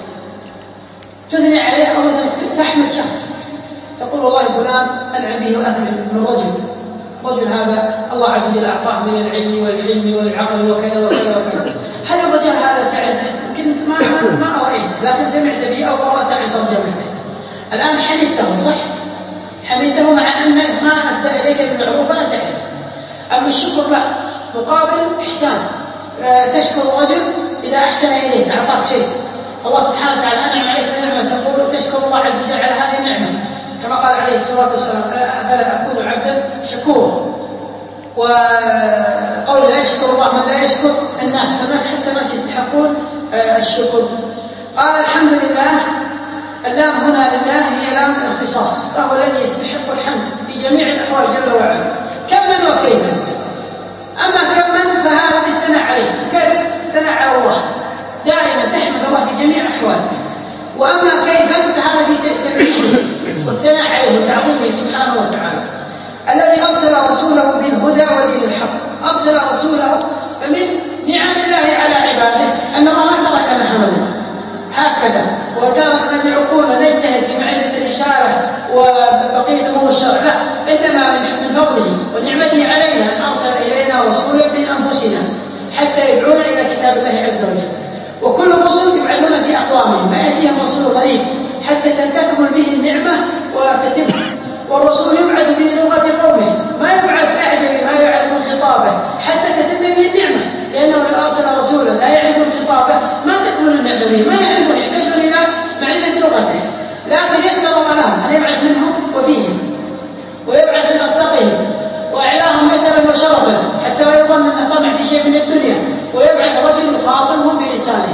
تثني عليه أو تحمد شخص، تقول والله فلان أنعم به وأكرم من رجل، الرجل هذا الله عز وجل أعطاه من العلم والعلم والعقل وكذا وكذا وكذا، هل الرجل هذا تعرفه؟ كنت ما ما رأيته لكن سمعت به أو قرأت عن ترجمته. الآن حمدته صح؟ حمدته مع أنه ما أسدى إليك بالمعروف ولا تعرف. أما الشكر لا، مقابل إحسان. تشكر الرجل إذا أحسن إليك أعطاك شيء، الله سبحانه وتعالى أنعم عليك بنعمة تقول تشكر الله عز وجل على هذه النعمة، كما قال عليه الصلاة والسلام أفلا أكون عبدا شكورا. وقول لا يشكر الله من لا يشكر الناس، فالناس حتى الناس يستحقون الشكر. قال الحمد لله، اللام هنا لله هي لام الاختصاص، فهو الذي يستحق الحمد في جميع الأحوال جل وعلا كما وكيفا. أما كما فهذا الثناء عليه، تكرر الثناء على الله دائما، تحمد الله في جميع أحواله. وأما كيفا فهذا في تبعيده والثناء عليه وتعظيمه سبحانه وتعالى. الذي أرسل رسوله بالهدى ودين الحق، أرسل رسوله، فمن نعم الله على عباده أن الله ما تركنا حملا هكذا وتركنا بعقولنا نجتهد في معرفة الرسالة وبقية أمور الشرع، لا، إنما من فضله ونعمته علينا أن أرسل إلينا رسولا من أنفسنا حتى يدعونا إلى كتاب الله عز وجل. وكل رسل يبعثون في أقوامهم، ما يأتيهم رسول غريب حتى تكمل به النعمة وتتم. والرسول يبعث بلغة قومه، ما يبعث أعجمي ما يعرفون خطابه حتى تتم به النعمة، لأنه لو أرسل رسولا لا يعرفون خطابه ما تكمل النعمة به، ما يعرفون، يحتاجون إلى معرفة لغته. لكن يسر الله لهم أن يبعث منهم وفيهم، ويبعث من أصدقهم وإعلاهم نسبا وشرفا حتى لا يظن أن طمع في شيء من الدنيا، ويبعث رجل يخاطبهم بلسانه.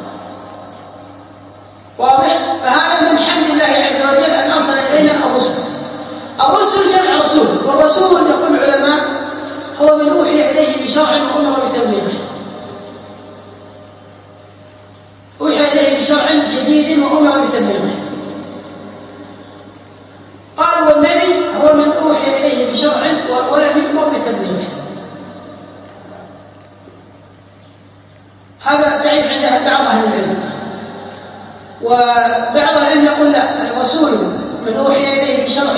واضح؟ فهذا من حمد الله عز وجل أن أرسل إلينا الرسل. الرسل جمع رسول، والرسول يقول العلماء هو من أوحي إليه بشرع وأمر بتبليغه. أوحي إليه بشرع جديد وأمر بتبليغه. قال والنبي هو من أوحي إليه بشرع ولم يؤمر بتبليغه. هذا تعريف عند بعض أهل العلم. وبعض العلم يقول لا، الرسول من أوحي إليه بشرع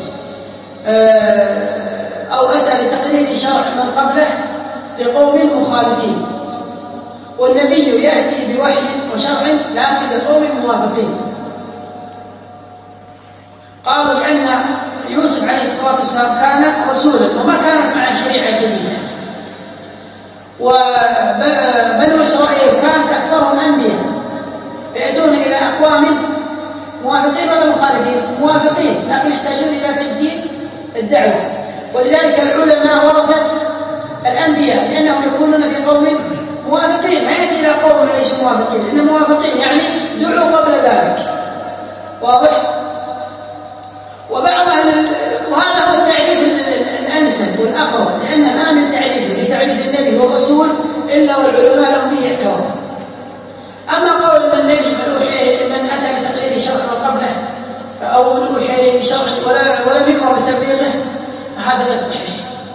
أو أتى لتقرير شرع من قبله لقوم مخالفين، والنبي يأتي بوحي وشرع لكن لقوم موافقين. قالوا لأن يوسف عليه الصلاة والسلام كان رسولا وما كانت معه شريعة جديدة، وبنو إسرائيل كانت أكثرهم أنبياء، فيأتون إلى أقوام موافقين ولا مخالفين؟ موافقين، لكن يحتاجون إلى تجديد الدعوة. ولذلك العلماء ورثت الأنبياء لأنهم يكونون في قوم موافقين، ما يأتي إلى قوم ليسوا موافقين، إنهم موافقين يعني دعوا قبل ذلك. واضح؟ وبعض وهذا هو التعريف الأنسب والأقرب، لأن ما من تعريف لتعريف النبي والرسول إلا والعلماء لهم به اعتراف. أما قول من النبي من أوحي من أتى بتقرير شرع من قبله أو من أوحي إليه بشرع ولا ولا يؤمر بتبليغه، هذا غير صحيح،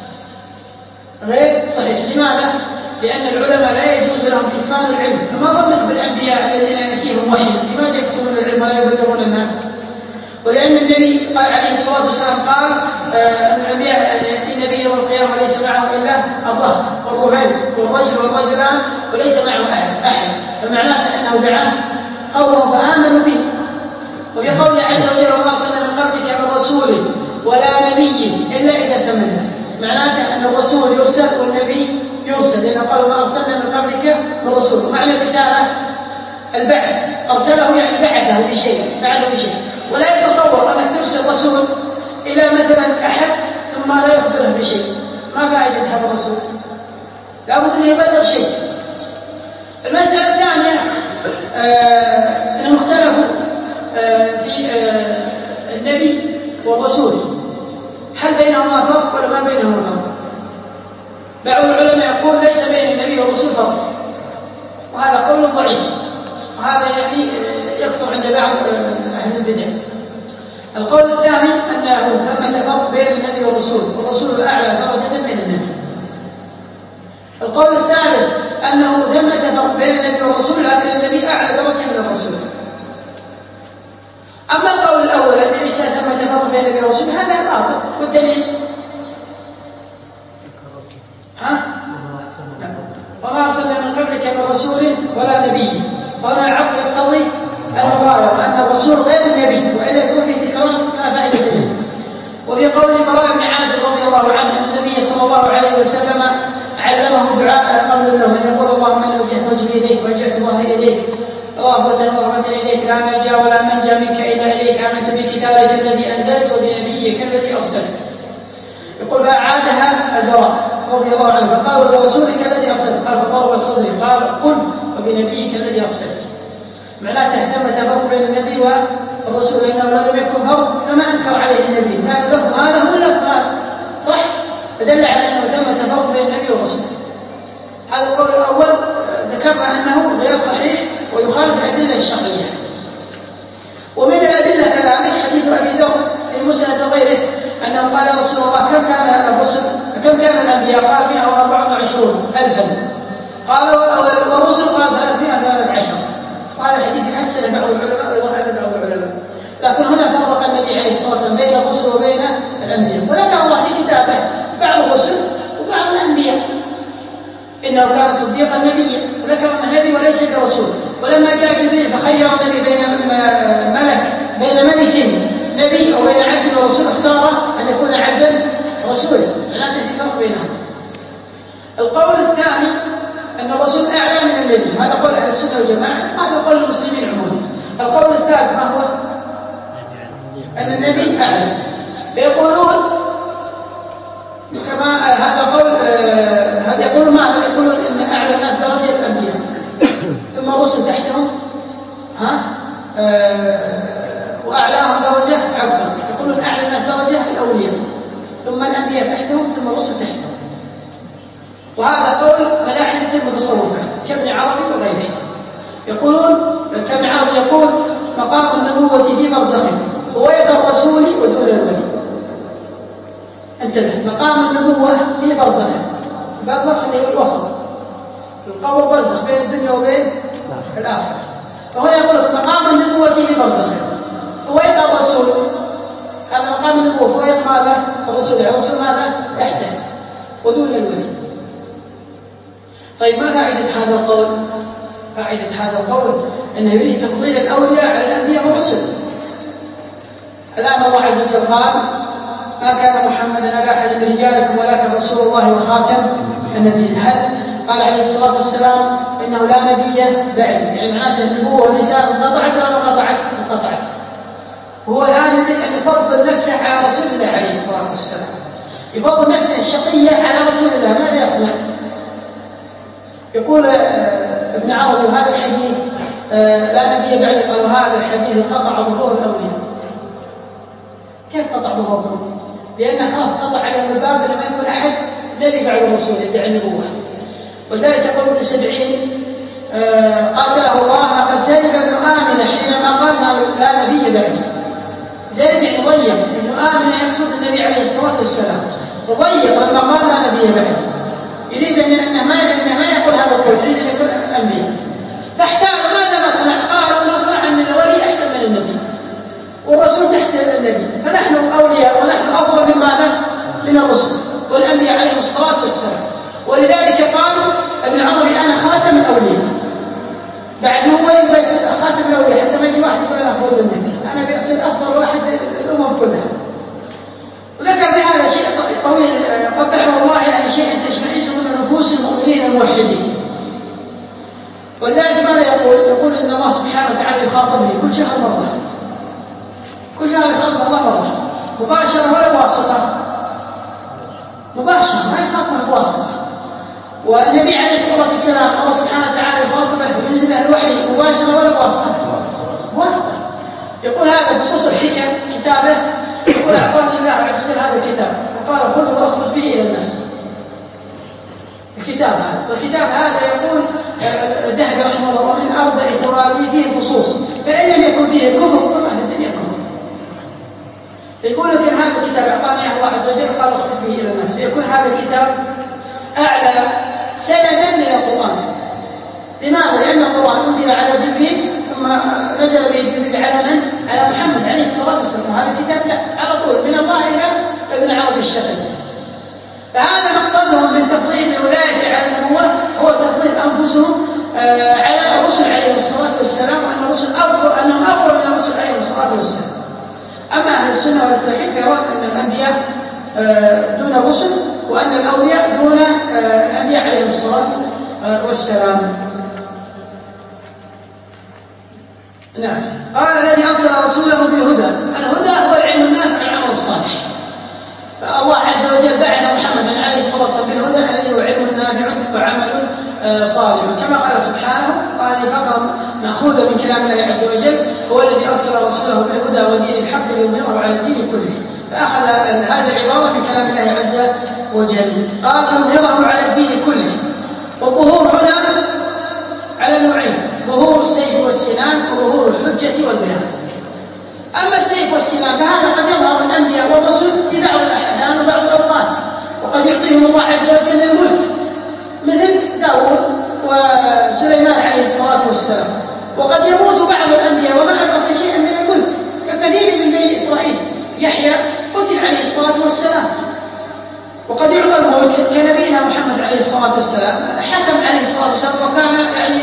غير صحيح. لماذا؟ لأن العلماء لا يجوز لهم كتمان العلم. فما ظنك بالأنبياء الذين يأتيهم وحي، لماذا يكتمون العلم ولا يبلغون الناس؟ ولأن النبي قال عليه الصلاة والسلام قال آه الأنبياء يأتي النبي يوم القيامة وليس معه إلا الرهط والرهيب والرجل والرجلان وليس معه أحد أحد فمعناته أنه دعاه قومه فآمنوا به. وفي قوله عز وجل وما أرسلنا من قبلك من رسول ولا نبي إلا إذا تمنى، معناته أن الرسول يرسل والنبي يرسل، لأنه قال وما أرسلنا من قبلك من رسول. ومعنى الرسالة البعث، أرسله يعني بعثه بشيء، بعثه بشيء. ولا يتصور أنك ترسل رسول إلى مثلا أحد ثم لا يخبره بشيء، ما فائدة هذا الرسول؟ لابد أن يبلغ شيء. المسألة الثانية آه أنهم اختلفوا آه في آه النبي والرسول، هل بينهما فرق ولا ما بينهما فرق؟ بعض العلماء يقول ليس بين النبي والرسول فرق، وهذا قول ضعيف، وهذا يعني يكثر عند بعض أهل البدع. القول الثاني أنه ثمة فرق بين النبي والرسول، والرسول أعلى درجة من النبي. القول الثالث أنه ثمة فرق بين النبي والرسول لكن النبي أعلى درجة من الرسول. أما القول الأول الذي ليس ثمة فرق بين النبي والرسول هذا باطل، والدليل قبلك من رسول ولا نبي. وهنا العطف يقتضي المغايرة أن الرسول غير النبي، وإلا يكون في تكرار لا فائدة منه. وفي قول البراء بن عازب رضي الله عنه أن النبي صلى الله عليه وسلم علمه دعاء قبل النوم أن يقول اللهم إني وجهت وجهي إليك ووجهت ظهري إليك رغبة ورهبة إليك لا ملجأ ولا منجا منك إلا إليك آمنت بكتابك الذي أنزلت وبنبيك الذي أرسلت. يقول فأعادها البراء رضي الله عنه فقال برسولك الذي أرسلت قال فضرب صدري قال قل وبنبيك الذي أرسلت. معناه تهتم تفرق بين النبي والرسول لأنه لو لم يكن فرق لما أنكر عليه النبي كان اللفظ هذا هو اللفظ هذا صح؟ فدل على أنه تم تفرق بين النبي والرسول. هذا القول الأول ذكرنا أنه غير صحيح ويخالف الأدلة الشرعية. ومن الأدلة كذلك حديث أبي ذر في المسند وغيره أنه قال يا رسول الله كم كان الرسل كم كان الأنبياء قال مئة وأربعة وعشرون ألفا قال والرسل قال ثلاثمائة وثلاثة عشر. وهذا الحديث حسن بعض العلماء وضعف بعض العلماء. لكن هنا فرق النبي عليه الصلاة والسلام بين الرسل وبين الأنبياء وذكر الله في كتابه بعض الرسل وبعض الأنبياء إنه كان صديقا نبيا وذكر النبي وليس كرسول. ولما جاء جبريل فخير النبي بين ملك بين ملك نبي أو بين عبد ورسول اختار أن يكون عبدا رسولا لا تفرق بينهم. القول الثاني أن الرسول أعلى من النبي هذا قول أهل السنة والجماعة هذا قول المسلمين عموما. القول الثالث ما هو؟ أن النبي أعلى. فيقولون كما هذا قول آه هذا يقول ماذا؟ يقولون إن أعلى الناس درجة الأنبياء ثم الرسل تحتهم ها آه وأعلاهم درجة عفوا يقولون أعلى الناس درجة الأولياء ثم الأنبياء تحتهم ثم الرسل تحتهم. وهذا قول ملاحدة المتصوفة كابن عربي وغيره. يقولون كابن عربي يقول مقام النبوة في برزخ فويق الرسول ودون الولي. انتبه مقام النبوة في برزخ برزخ اللي هو الوسط القبر برزخ بين الدنيا وبين الآخرة. فهو يقول مقام النبوة في برزخ فويق الرسول هذا مقام النبوة فويق ماذا؟ الرسول الرسول ماذا؟ تحته ودون الولي. طيب ما فائدة هذا القول؟ فائدة هذا القول أنه يريد تفضيل الأولياء على الأنبياء والرسل. الآن الله عز وجل قال ما كان محمدا أبا أحد من رجالكم ولكن رسول الله وخاتم النبيين. هل قال عليه الصلاة والسلام إنه لا نبي بعدي يعني معناته النبوة والرسالة انقطعت ولا ما انقطعت؟ انقطعت. وهو الآن يريد أن يفضل نفسه على رسول الله عليه الصلاة والسلام يفضل نفسه الشقية على رسول الله. ماذا يصنع؟ يقول ابن عربي هذا الحديث لا نبي بعد قال هذا الحديث قطع ظهور الأولياء. كيف قطع ظهورهم؟ لأن خلاص قطع عليهم الباب لما يكون أحد نبي بعد الرسول يدعي النبوة. ولذلك يقول ابن سبعين قاتله الله قد زرب ابن آمنة حينما قال لا نبي بعدي. زرب يعني ضيق. ابن آمنة يقصد النبي عليه الصلاة والسلام ضيق لما قال لا نبي بعدي يريد أنه ما أنه ما يقول هذا القول يريد أن يكون أنبياء. فاحتاروا ماذا نصنع؟ قالوا نصنع أن الولي أحسن من النبي والرسول تحت النبي فنحن أولياء ونحن أفضل من ماذا؟ من الرسل والأنبياء عليهم الصلاة والسلام. ولذلك قال ابن عربي أنا خاتم الأولياء بعد هو بس خاتم الأولياء حتى ما يجي واحد يقول أنا أفضل منك أنا بيصير أفضل واحد في الأمم كلها. وذكر بهذا شيء طويل قبحه الله يعني شيء تشمئز من نفوس المؤمنين الموحدين. ولذلك ماذا يقول؟ يقول إن الله سبحانه وتعالى يخاطبني كل شهر مرة كل شهر يخاطب الله مرة مباشرة ولا واسطة؟ مباشرة ما يخاطبه بواسطة. والنبي عليه الصلاة والسلام الله سبحانه وتعالى يخاطبه وينزل له الوحي مباشرة ولا بواسطة؟ واسطة. يقول هذا خصوص الحكم كتابه يقول أعطاني الله عز وجل هذا الكتاب وقال خذه واخرج به إلى الناس. الكتاب هذا والكتاب هذا يقول دهب رحمه الله ومن أرض تواليده فصوص فإن لم يكن فيه كفر فما في الدنيا كفر. يقول لك إن هذا الكتاب أعطاني الله عز وجل قال اخرج به إلى الناس فيكون هذا الكتاب أعلى سندا من القرآن. لماذا؟ لأن القرآن نزل على جبريل ثم نزل به جبريل على من؟ على محمد عليه الصلاة والسلام. وهذا الكتاب لا على طول من الله إلى ابن عربي الشقي. فهذا مقصدهم من تفضيل الولاية على النبوة هو تفضيل أنفسهم على الرسل عليهم الصلاة والسلام، وأن الرسل أفضل، أنهم أفضل من الرسل عليهم الصلاة والسلام. أما أهل السنة والتوحيد فيرون أن الأنبياء دون الرسل، وأن الأولياء دون الأنبياء عليهم الصلاة والسلام. نعم. قال الذي أرسل رسوله بالهدى. الهدى هو العلم النافع والعمل الصالح. فالله عز وجل بعث محمدا عليه الصلاة والسلام بالهدى الذي هو علم نافع وعمل صالح، كما قال سبحانه. قال فقرة مأخوذة من كلام الله عز وجل: هو الذي أرسل رسوله بالهدى ودين الحق ليظهره على الدين كله. فأخذ هذه العبارة من كلام الله عز وجل. قال يظهره على الدين كله. والظهور هنا على نوعين: ظهور السيف والسنان وظهور الحجة والبيان. أما السيف والسنان فهذا قد يظهر الأنبياء والرسل في بعض الأحيان وبعض الأوقات، وقد يعطيهم الله عز وجل الملك، مثل داود وسليمان عليه الصلاة والسلام. وقد يموت بعض الأنبياء وما أدرك شيئا من الملك، ككثير من بني إسرائيل. يحيى قتل عليه الصلاة والسلام. وقد يعطى الملك كنبينا محمد عليه الصلاة والسلام، حكم عليه الصلاة والسلام، وكان يعني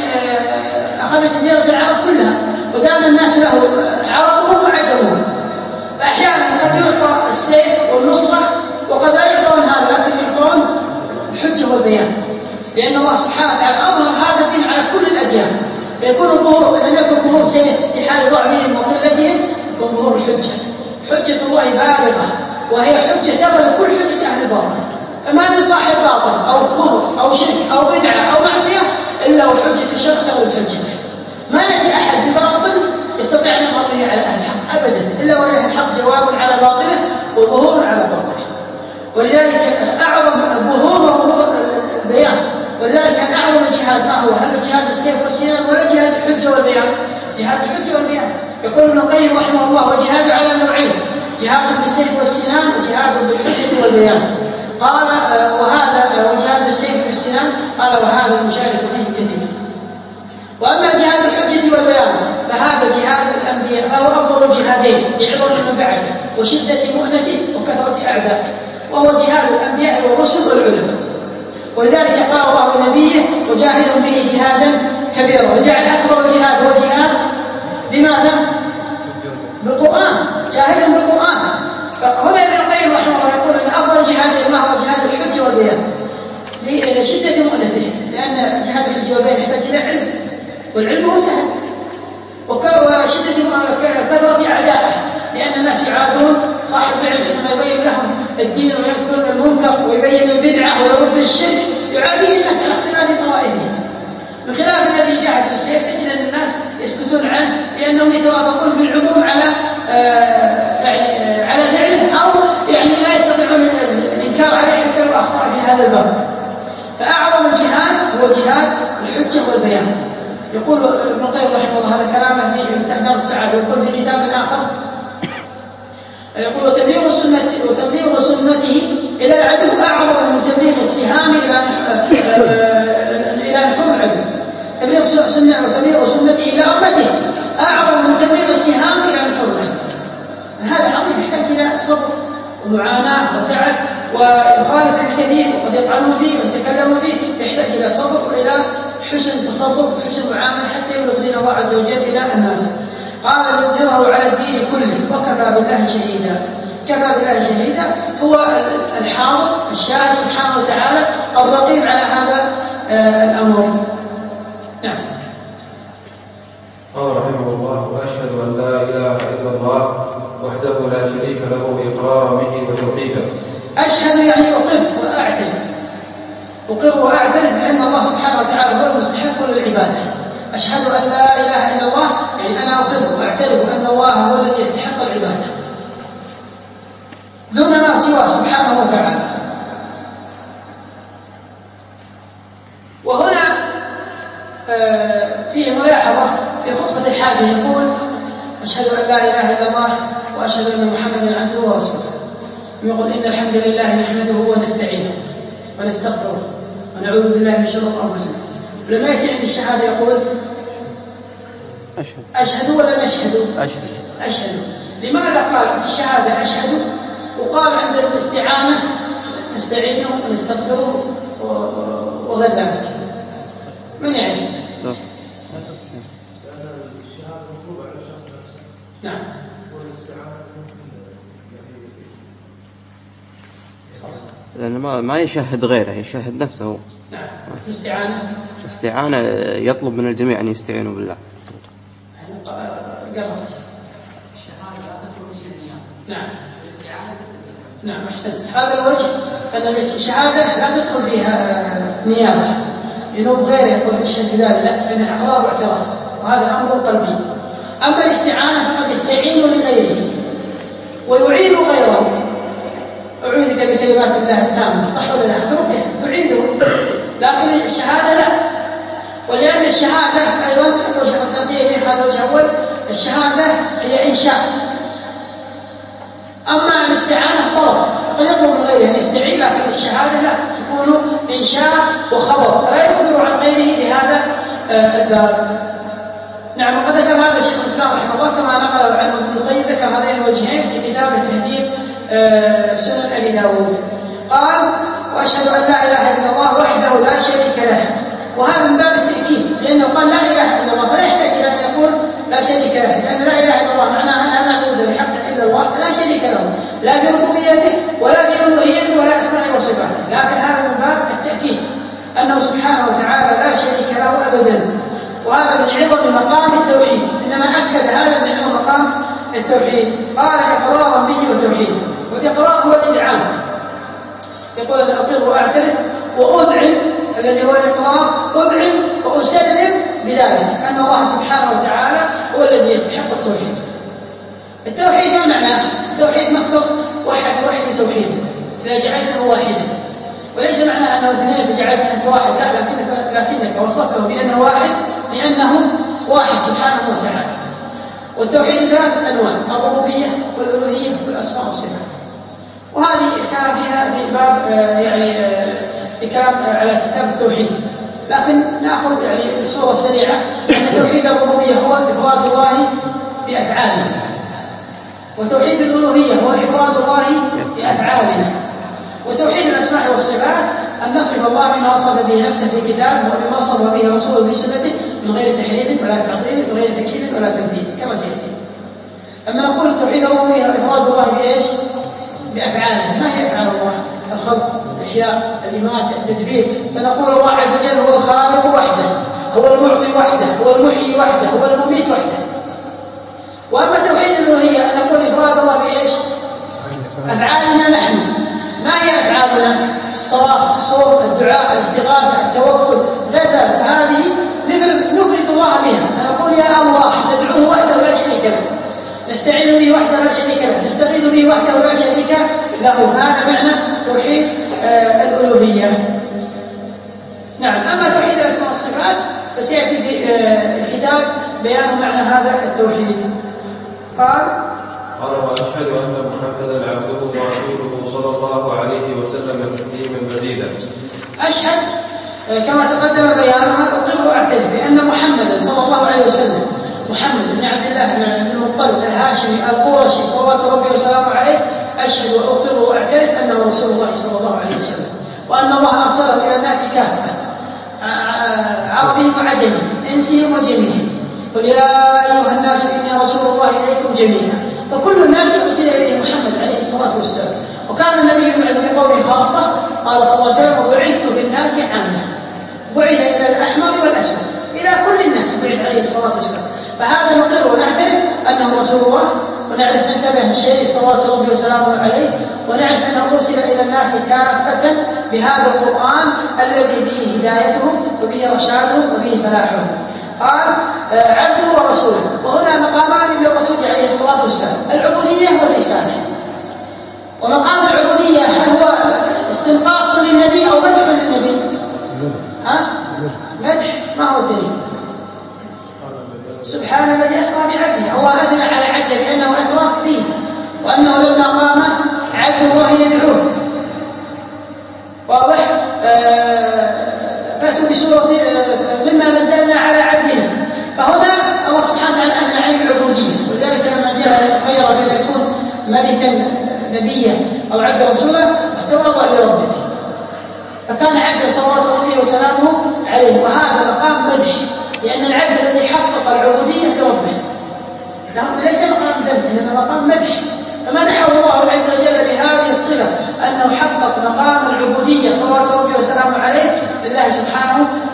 أخذ جزيرة العرب كلها، ودان الناس له عربهم وعجمهم. فأحيانا قد يعطى السيف والنصرة، وقد لا يعطون هذا، لكن يعطون الحجة والبيان، لأن الله سبحانه وتعالى أظهر هذا الدين على كل الأديان. فيكون الظهور، لم يكن ظهور سيف في حال ضعفهم وقلتهم، يكون ظهور الحجة. حجة الله بالغة، وهي حجة تغلب كل حجة أهل الباطل. فما من صاحب باطل أو كفر أو شرك أو بدعة أو معصية إلا وحجة الشرع تغلب حجته. ما يأتي أحد بباطل يستطيع أن يظهر به على أهل الحق أبدا، إلا ولله الحق جواب على باطله وظهور على باطله. ولذلك أعظم الظهور وظهور البيان. ولذلك كان أعظم الجهاد ما هو؟ هل الجهاد بالسيف والسنان ولا جهاد الحجة والبيان؟ جهاد الحجة والبيان. يقول ابن القيم رحمه الله: والجهاد على نوعين: جهاد بالسيف والسنان وجهاد بالحجة والبيان. قال وهذا وجهاد السيف والسنان، قال وهذا المشارك فيه كثير. وأما جهاد الحجة والبيان فهذا جهاد الأنبياء، فهو أفضل الجهادين لعظم منفعته وشدة مؤنته وكثرة أعدائه، وهو جهاد الأنبياء والرسل والعلماء. ولذلك قال الله لنبيه: وجاهدهم به جهادا كبيرا. وجعل أكبر الجهاد هو جهاد بماذا؟ بالقرآن. جاهدهم بالقرآن. فهنا ابن القيم رحمه الله يقول أن أفضل الجهاد ما هو جهاد الحجة والبيان لشدة مؤنته، لأن جهاد الحجة والبيان يحتاج إلى علم، والعلم هو سهل، وشدة كثرة أعدائه، لأن الناس يعادون صاحب العلم حينما يبين لهم الدين وينكر المنكر ويبين البدعة ويرد الشرك، يعاديه الناس على اختلاف طوائفهم. بخلاف الذي جاهد بالسيف تجد أن الناس يسكتون عنه، لأنهم يتوافقون في العموم على آه يعني آه على فعله، أو يعني لا يستطيعون الإنكار عليه حتى لو أخطأ في هذا الباب. فأعظم الجهاد هو جهاد الحجة والبيان. يقول ابن القيم رحمه الله هذا كلامه في مفتاح دار السعادة، يقول في كتاب آخر، يقول: وتبليغ سنته وتبليغ سنته إلى العدو أعظم من تبليغ السهام إلى إلى نحور العدو. تبليغ سنة وتبليغ سنته إلى أمته أعظم من تبليغ السهام إلى نحور العدو. هذا عظيم، يحتاج إلى صبر ومعاناة وتعب، ويخالف الكثير وقد يطعنون فيه ويتكلمون فيه، يحتاج إلى صبر وإلى حسن تصرف وحسن معاملة حتى يبلغ دين الله عز وجل إلى الناس. قال: ليظهره على الدين كله وكفى بالله شهيدا. كفى بالله شهيدا هو الحاضر الشاهد سبحانه وتعالى الرقيب على هذا الأمر. نعم. قال رحمه الله: وأشهد أن لا إله إلا الله وحده لا شريك له إقرارا به وتوحيدا. أشهد يعني أقر وأعترف، أقر وأعترف بأن الله سبحانه وتعالى هو المستحق للعبادة. أشهد أن لا إله إلا الله يعني أنا أقر وأعترف أن الله هو الذي يستحق العبادة دون ما سواه سبحانه وتعالى. وهنا فيه ملاحظة في خطبة الحاجة، يقول: أشهد أن لا إله إلا الله وأشهد أن محمدا عبده ورسوله. يقول: إن الحمد لله نحمده ونستعينه ونستغفره ونعوذ بالله من شرور أنفسنا. لما يأتي عند الشهادة يقول: أشهد أشهد ولا نشهد؟ أشهد أشهد. لماذا قال في الشهادة أشهد وقال عند الاستعانة نستعينه ونستغفره وغير ذلك؟ من يعرف؟ الشهادة مطلوبة على الشخص نفسه. نعم. والاستعانة لأنه ما ما يشهد غيره، يشهد نفسه. نعم. الاستعانة. الاستعانة يطلب من الجميع أن يستعينوا بالله. قربت. الشهادة لا تدخل فيها النيابة. نعم. الاستعانة. نعم أحسنت. هذا الوجه أن الشهادة لا تدخل فيها نيابة، ينوب غيره يقول اشهد بذلك، لا، فإنها إقرار واعتراف، وهذا أمر قلبي. أما الاستعانة فقد يستعين لغيره ويعيد غيره. أعوذك بكلمات الله التامة، صح ولا لا؟ تركه تعيده. لكن الشهادة لا. ولأن الشهادة أيضا يقول شيخ الإسلام ابن تيمية هذا وجه أول، الشهادة هي إنشاء. أما الاستعانة طلب، فقد يطلب من غيره أن يستعين، لكن الشهادة لا، تكون إنشاء وخبر، فلا يخبر عن غيره بهذا الباب. نعم. وقد ذكر هذا شيخ الإسلام رحمه الله كما نقل عنه ابن القيم، ذكر هذين الوجهين في كتابه تهذيب سنن أبي داود. قال: وأشهد أن لا إله إلا الله وحده لا شريك له. وهذا من باب التأكيد، لأنه قال لا إله إلا الله فلا يحتاج إلى أن يقول لا شريك له، لأن لا إله إلا الله معناها أن لا معبود بحق إلا الله، فلا شريك له لا في ربوبيته ولا في ألوهيته ولا أسمائه وصفاته. لكن هذا من باب التأكيد أنه سبحانه وتعالى لا شريك له أبدا، وهذا من عظم مقام التوحيد، إنما أكد هذا من عظم مقام التوحيد. قال: إقرارا به وتوحيدا. والإقرار هو الإذعان، يقول أنا أقر وأعترف وأذعن، الذي هو الإقرار، أذعن وأسلم بذلك أن الله سبحانه وتعالى هو الذي يستحق التوحيد. التوحيد ما معناه؟ التوحيد مصدر وحد وحد توحيد، إذا جعلته واحدا، وليس معناه أنه اثنين فجعلت أنت واحد، لا، لكنك, لكنك وصفته بأنه واحد لأنه واحد سبحانه وتعالى. والتوحيد ثلاثة أنواع: الربوبية والألوهية والأسماء والصفات. وهذه كان فيها في باب يعني في كلام على كتاب التوحيد، لكن نأخذ يعني بصورة سريعة أن توحيد الربوبية هو إفراد الله بأفعاله، وتوحيد الألوهية هو إفراد الله بأفعالنا، وتوحيد الأسماء والصفات أن نصف الله بما وصف به نفسه في كتابه وبما وصف به رسوله بسنته من غير تحريف ولا تعطيل من غير تكييف ولا تمثيل كما سيأتي. أما نقول توحيد الربوبية إفراد الله بإيش؟ بأفعاله. ما هي أفعال الله؟ الخلق، الإحياء، الإماتة، التدبير. فنقول الله عز وجل هو الخالق وحده، هو المعطي وحده، هو المحيي وحده، هو المميت وحده. وأما توحيد الألوهية أن نقول إفراد الله بإيش؟ أفعالنا نحن. ما هي أفعالنا؟ الصلاة، الصوم، الدعاء، الاستغاثة، التوكل، غدا. فهذه نفرد الله بها، فنقول يا الله، ندعوه وحده لا شريك له، نستعين به وحده لا شريك له، نستغيث به وحده لا شريك له. هذا معنى توحيد آه الألوهية. نعم. أما توحيد الأسماء والصفات فسيأتي في آه الكتاب بيان معنى هذا التوحيد. قال: قال: وأشهد أن محمدا عبده ورسوله صلى الله عليه وسلم تسليما مزيدا. أشهد كما تقدم بيانها، أقر وأعترف بأن محمدا صلى الله عليه وسلم، محمد بن عبد الله بن عبد المطلب الهاشمي القرشي صلوات ربي وسلامه عليه، أشهد وأقر وأعترف أنه رسول الله صلى الله عليه وسلم، وأن الله أرسله إلى الناس كافة، عربهم وعجمهم، إنسهم وجنهم. قل يا أيها الناس إني رسول الله إليكم جميعا. فكل الناس أرسل إليه محمد عليه الصلاة والسلام. وكان النبي يبعث في قومه خاصة، قال صلى الله عليه وسلم: بعثت في الناس عامة. بعث إلى الأحمر والأسود، إلى كل الناس بعث عليه الصلاة والسلام. فهذا نقر ونعترف أنه رسول الله، ونعرف نسبه الشريف صلوات ربي وسلامه عليه، ونعرف أنه أرسل إلى الناس كافة بهذا القرآن الذي به هدايتهم وبه رشادهم وبه فلاحهم. قال: عبده ورسوله. وهنا مقامان للرسول عليه الصلاة والسلام: العبودية والرسالة. ومقام العبودية هل هو استنقاص للنبي أو مدح للنبي؟ ها؟ مدح. ما هو الدليل؟ سبحان الذي أسرى بعبده. الله أثنى على عبده بأنه أسرى به، وأنه لما قام عبد الله يدعوه. واضح؟ آه فأتوا بسورة آه مما نزلنا على عبدنا. فهنا الله سبحانه وتعالى أثنى عليه العبودية، ولذلك لما جاء خير بأن يكون ملكا نبيا أو عبد رسولا اختار لربك، فكان عبد صلوات ربه وسلامه عليه. وهذا مقام مدح، لأن العبد الذي حقق العبودية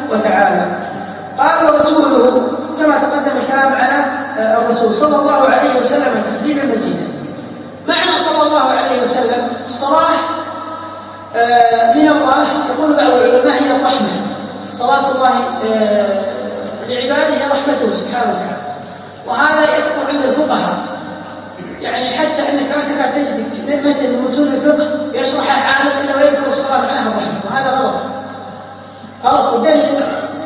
وتعالى. قال ورسوله كما تقدم الكلام على الرسول صلى الله عليه وسلم تسليما مزيدا. معنى صلى الله عليه وسلم الصلاة من الله، يقول بعض العلماء هي الرحمة، صلاة الله لعباده رحمته سبحانه وتعالى، وهذا يكثر عند الفقهاء، يعني حتى انك لا تكاد تجد مثل متون الفقه يشرح عالم الا ويذكر الصلاه معناها الرحمه، وهذا غلط غلط. والدليل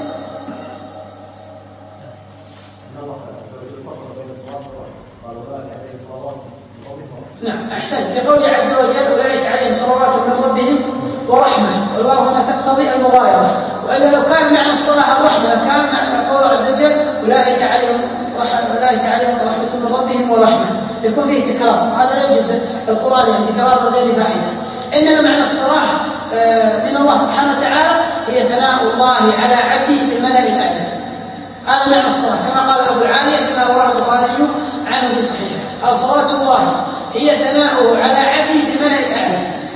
نعم احسنت لقوله عز وجل اولئك عليهم صلوات من ربهم ورحمه، والواو هنا تقتضي المغايره، والا لو كان معنى الصلاه الرحمه لكان معنى قوله عز وجل اولئك عليهم أولئك عليهم رحمة من ربهم ورحمة، يكون فيه تكرار، وهذا لا يوجد في القرآن يعني تكرار غير فائدة. إنما معنى الصلاة من الله سبحانه وتعالى هي ثناء الله على عبده في الملأ الأعلى، هذا معنى الصلاة كما قال أبو العالية فيما رواه البخاري عنه في صحيحه، قال صلاة الله هي ثناؤه على عبده في الملأ الأعلى.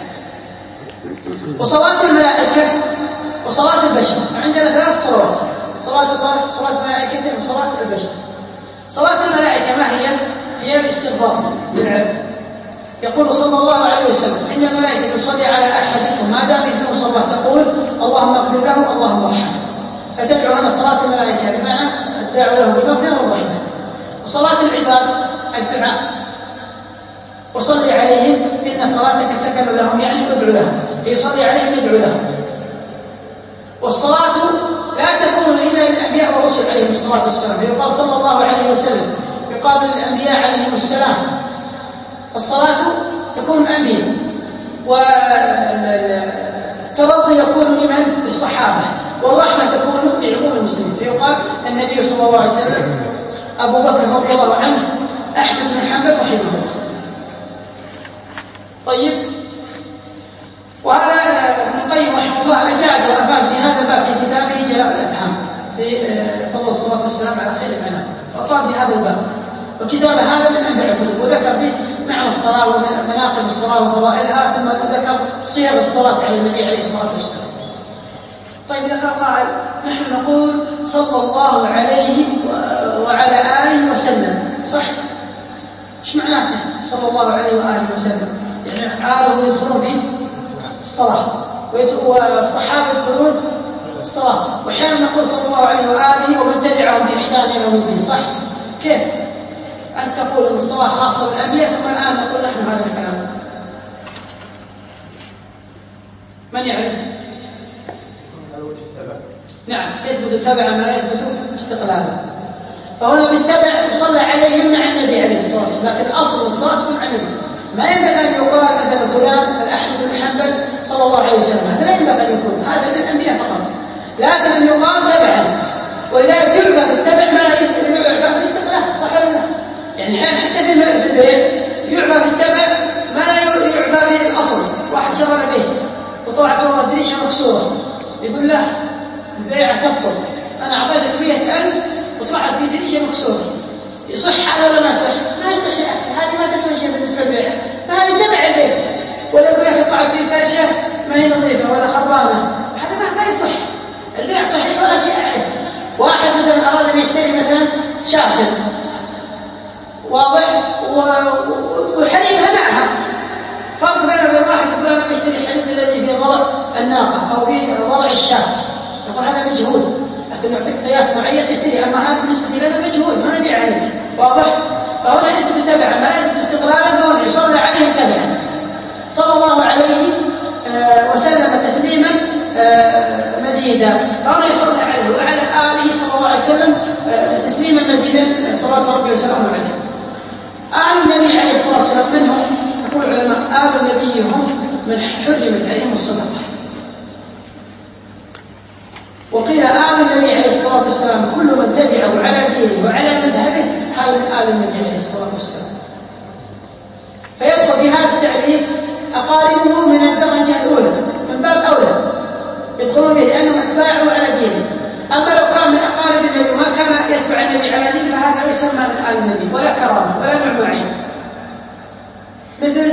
وصلاة الملائكة وصلاة البشر، عندنا ثلاث صلوات، صلاة الله صلاة الملائكة وصلاة البشر. صلاة الملائكة ما هي؟ هي الاستغفار للعبد، يقول صلى الله عليه وسلم إن الملائكة تصلي على أحدكم ما دام في مصلى تقول اللهم اغفر له اللهم ارحمه، فتدعو هنا صلاة الملائكة بمعنى الدعوة له بالمغفرة والرحمة. وصلاة العباد الدعاء، وصلي عليهم إن صلاتك سكن لهم، يعني ادعو لهم، يصلي عليهم يدعو لهم. والصلاة لا تكون إلا للأنبياء والرسل عليهم الصلاة والسلام، يقال صلى الله عليه وسلم يقال للأنبياء عليهم السلام، فالصلاة تكون أنبياء، والترضي يكون لمن؟ للصحابة، والرحمة تكون لعموم المسلمين، فيقال النبي صلى الله عليه وسلم، أبو بكر رضي الله عنه، أحمد بن حنبل رحمه الله. طيب، وهذا ابن القيم رحمه الله أجاد وأفاد في هذا الباب في كتابه جلاء الأفهام في فضل الصلاة والسلام على خير الأنام، وأطال بهذا الباب، وكتاب هذا من أنبع الكتب، وذكر فيه معنى الصلاة ومناقب الصلاة وفضائلها، ثم ذكر صيغ الصلاة على النبي عليه الصلاة والسلام. طيب، إذا قال نحن نقول صلى الله عليه وعلى آله وسلم، صح؟ ايش معناته صلى الله عليه وآله وسلم؟ يعني آله يدخلون فيه الصلاة، والصحابة يدخلون الصلاة، وأحيانا نقول صلى الله عليه وآله ومن تبعهم بإحسان إلى يوم الدين، صح؟ كيف؟ أن تقول أن الصلاة خاصة بالأنبياء ثم الآن نقول نحن هذا الكلام؟ من يعرف؟ نعم، يثبت تبعا ما لا يثبت استقلالا، فهنا بالتبع يصلى عليهم مع النبي عليه الصلاة والسلام، لكن الأصل الصلاة تكون عن النبي. ما ينبغي أن يقال مثلا فلان الأحمد بن حنبل صلى الله عليه وسلم، هذا لا ينبغي أن يكون، هذا للأنبياء فقط، لكن أن يقال تبعا، ولذلك يعبى بالتبع ما لا يعبى بالاستقلال، صح ولا لا؟ يعني حتى في البيت يعبى بالتبع ما لا يعبى به الأصل. واحد شرى بيت وطلعت ورا الدريشة مكسورة، يقول له البيعة تبطل، أنا أعطيتك مئة ألف وطلعت في دريشة مكسورة، يصح هذا ولا ما يصح؟ ما يصح يا أخي، هذه ما تسوي شيء بالنسبة للبيع، فهذه تبع البيت. ولا يقول يا أخي طلعت في فرشة ما هي نظيفة ولا خربانة، هذا ما, ما يصح، البيع صحيح ولا شيء عليه. واحد مثلا أراد أن يشتري مثلا شاة واضح وحليبها معها، فرق بينه وبين واحد يقول أنا بشتري الحليب الذي في ضرع الناقة أو في ضرع الشاة، يقول هذا مجهول، لكن نعطيك قياس معين تشتري، أما هذا بالنسبة لنا مجهول ما نبيع عليك، واضح؟ فهنا يثبت تبعا ما يثبت استقلالا، فهنا يصلى عليهم تبعا صلى الله عليه وسلم تسليما مزيدا، فهنا يصلى عليه وعلى آله صلى الله عليه وسلم تسليما مزيدا صلوات ربي وسلامه عليه. آل النبي عليه الصلاة والسلام من هم؟ يقول العلماء آل النبي هم من حرمت عليهم الصدقة، وقيل آل النبي عليه الصلاة والسلام كل من تبعه على دينه وعلى مذهبه هذا من آل النبي عليه الصلاة والسلام. فيدخل في هذا التعريف أقاربه من الدرجة الأولى من باب أولى يدخلون به لأنهم أتباعه على دينه. أما لو كان من أقارب النبي وما كان يتبع النبي على دينه فهذا لا يسمى من آل النبي ولا كرامة ولا نوع معين، مثل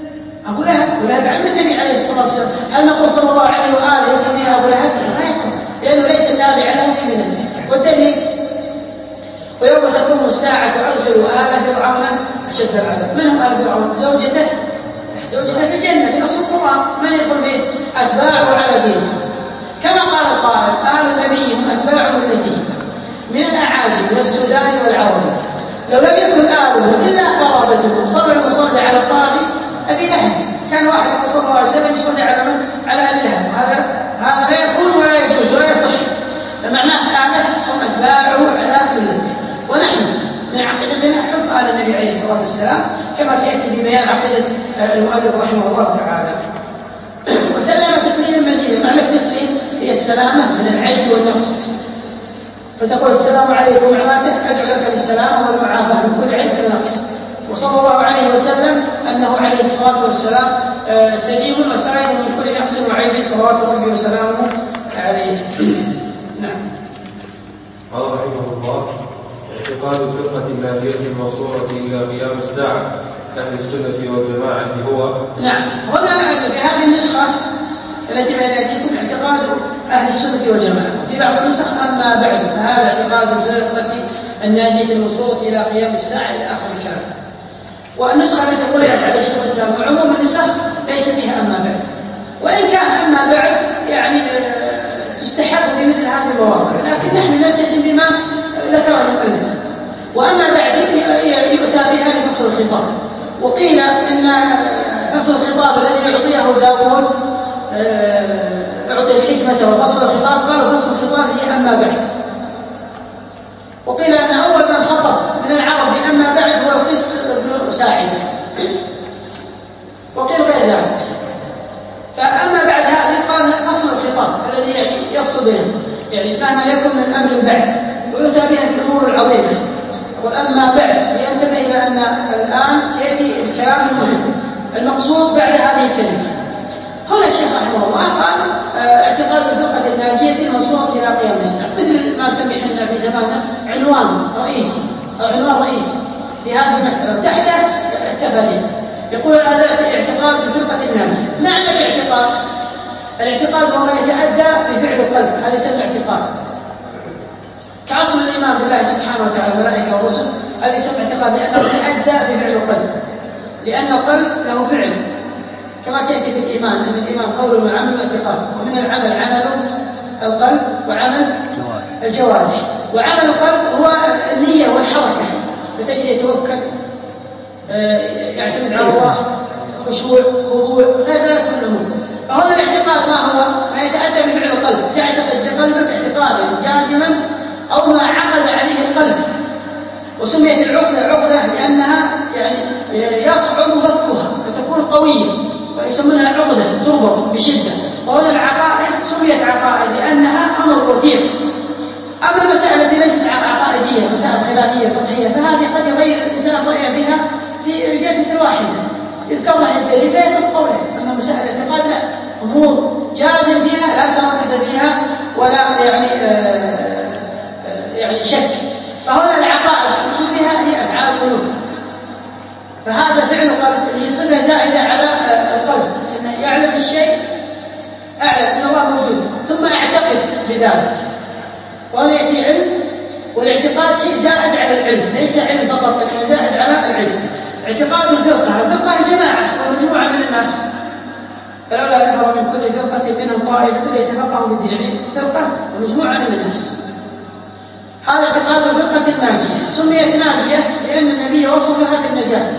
أبو لهب. أبو لهب عم النبي عليه الصلاة والسلام، هل نقول صلى الله عليه وآله يدخل فيها أبو لهب؟ لا يدخل، لأنه ليس تابعا له في ملته. والدليل: ويوم تقوم الساعة أدخلوا آل فرعون أشد العذاب. من هم آل فرعون؟ زوجته زوجته في الجنة في نص القرآن. من يدخل فيه؟ أتباعه على دينه، كما قال القائل: آل النبي هم أتباع ملته من الأعاجم والسودان والعرب، لو لم يكن آله إلا قرابته صلى المصلي على الطاغي أبي لهب. كان واحد يقول صلى الله عليه وسلم يصلي على من؟ على أبي لهب. هذا هذا لا يكون ولا يجوز ولا يصح. فمعناه آله هم أتباعه على ملته. ونحن من عقيدتنا حب آل النبي عليه الصلاة والسلام، كما سيأتي في بيان عقيدة المؤلف رحمه الله تعالى. وسلم تسليما مزيدا. معنى التسليم هي السلامة من العيب والنقص، فتقول: السلام عليكم عماته، أدعو لك بالسلامة والمعافاة من كل عيب ونقص. وصلى الله عليه وسلم أنه عليه الصلاة والسلام سليم وسالم من كل نقص وعيب، صلوات ربي وسلامه عليه. نعم. قال رحمه الله: اعتقاد الفرقة الناجية المنصورة إلى قيام الساعة أهل السنة والجماعة هو. نعم. هنا في هذه النسخة التي بين أيديكم اعتقاد أهل السنة والجماعة، في بعض النسخ أما بعد فهذا اعتقاد الفرقة الناجية المنصورة إلى قيام الساعة إلى آخر الكلام. والنسخة التي قرأت على شيخ الإسلام وعموم النسخ ليس فيها أما بعد، وإن كان أما بعد يعني تستحق في مثل هذه المواضع، لكن نحن نلتزم بما ذكره المؤلف. وأما بعد يؤتى بها لفصل الخطاب. وقيل إن فصل الخطاب الذي يعطيه داود أعطي الحكمة وفصل الخطاب، قالوا فصل الخطاب هي أما بعد. وقيل أن أول من خطب من العرب أما بعد هو القس بن ساعدة، وقيل غير ذلك. فأما بعد هذه قال فصل الخطاب الذي يعني يفصل بينه، يعني مهما يكن من أمر بعد، ويؤتى بها في الأمور العظيمة. يقول أما بعد لينتبه إلى أن الآن سيأتي الكلام المهم المقصود بعد هذه الكلمة. هنا الشيخ رحمه الله قال اعتقاد الفرقة الناجية المنصورة إلى قيام الساعة، مثل ما سمحنا في زماننا عنوان رئيسي أو عنوان رئيسي في هذه المسألة تحته التفاديل. يقول هذا اعتقاد الفرقة الناجية. معنى الاعتقاد: الاعتقاد هو ما يتأدى بفعل القلب، هذا يسمى اعتقاد. كأصل الإيمان بالله سبحانه وتعالى الملائكة والرسل، هذا يسمى اعتقاد لأنه يتأدى بفعل القلب، لأن القلب له فعل، كما سيأتي في الإيمان أن الإيمان قول وعمل واعتقاد، ومن العمل عمل القلب وعمل الجوارح. وعمل القلب هو النية والحركة، فتجد يتوكل، يعتمد على الله، خشوع، خضوع، غير ذلك من الأمور. فهنا الاعتقاد ما هو؟ ما يتأدى بفعل القلب، تعتقد بقلبك اعتقادا جازما أو ما عقد عليه القلب. وسميت العقدة عقدة لأنها يعني يصعب فكها فتكون قوية، ويسمونها عقدة تربط بشدة. وهنا العقائد سميت عقائد لأنها أمر وثيق. أما المسائل التي ليست عقائدية، مسائل خلافية فقهية، فهذه قد يغير الإنسان رأيه بها في جلسة واحدة، يذكر له الدليل فيترك قوله. أما مسائل الاعتقاد لا، أمور جازم فيها لا تردد فيها ولا يعني آآ آآ يعني شك. فهنا العقائد المقصود بها هي أفعال القلوب، فهذا فعل القلب اللي صفة زائدة على القلب، إنه يعلم الشيء، أعلم أن الله موجود ثم يعتقد بذلك. وهنا يأتي علم، والاعتقاد شيء زائد على العلم، ليس علم فقط بل زائد على العلم. اعتقاد الفرقة، الفرقة الجماعة ومجموعة من الناس، فلولا نفر من كل فرقة منهم طائفة ليتفقهوا في الدين، يعني فرقة ومجموعة من الناس. هذا اعتقاد الفرقة الناجية. سميت ناجية لأن النبي وصفها بالنجاة،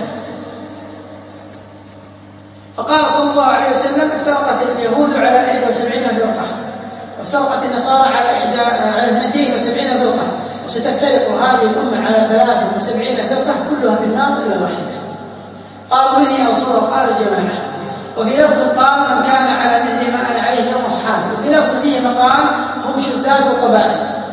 فقال صلى الله عليه وسلم: افترقت اليهود على إحدى وسبعين فرقة، وافترقت النصارى على إحدى على اثنتين وسبعين فرقة، وستفترق هذه الأمة على ثلاث وسبعين فرقة كلها في النار إلا واحدة. قالوا: من يا رسول الله؟ قال: الجماعة. وفي لفظ قال: من كان على مثل ما أنا عليه يوم أصحابي. وفي لفظ فيه مقال: هم شداد القبائل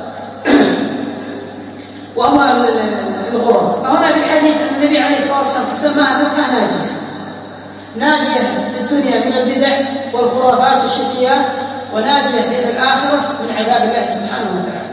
وهم الغرب. فهنا في الحديث النبي عليه الصلاة والسلام سماها فرقة ناجية، ناجية في الدنيا من البدع والخرافات والشركيات، وناجية في الآخرة من عذاب الله سبحانه وتعالى.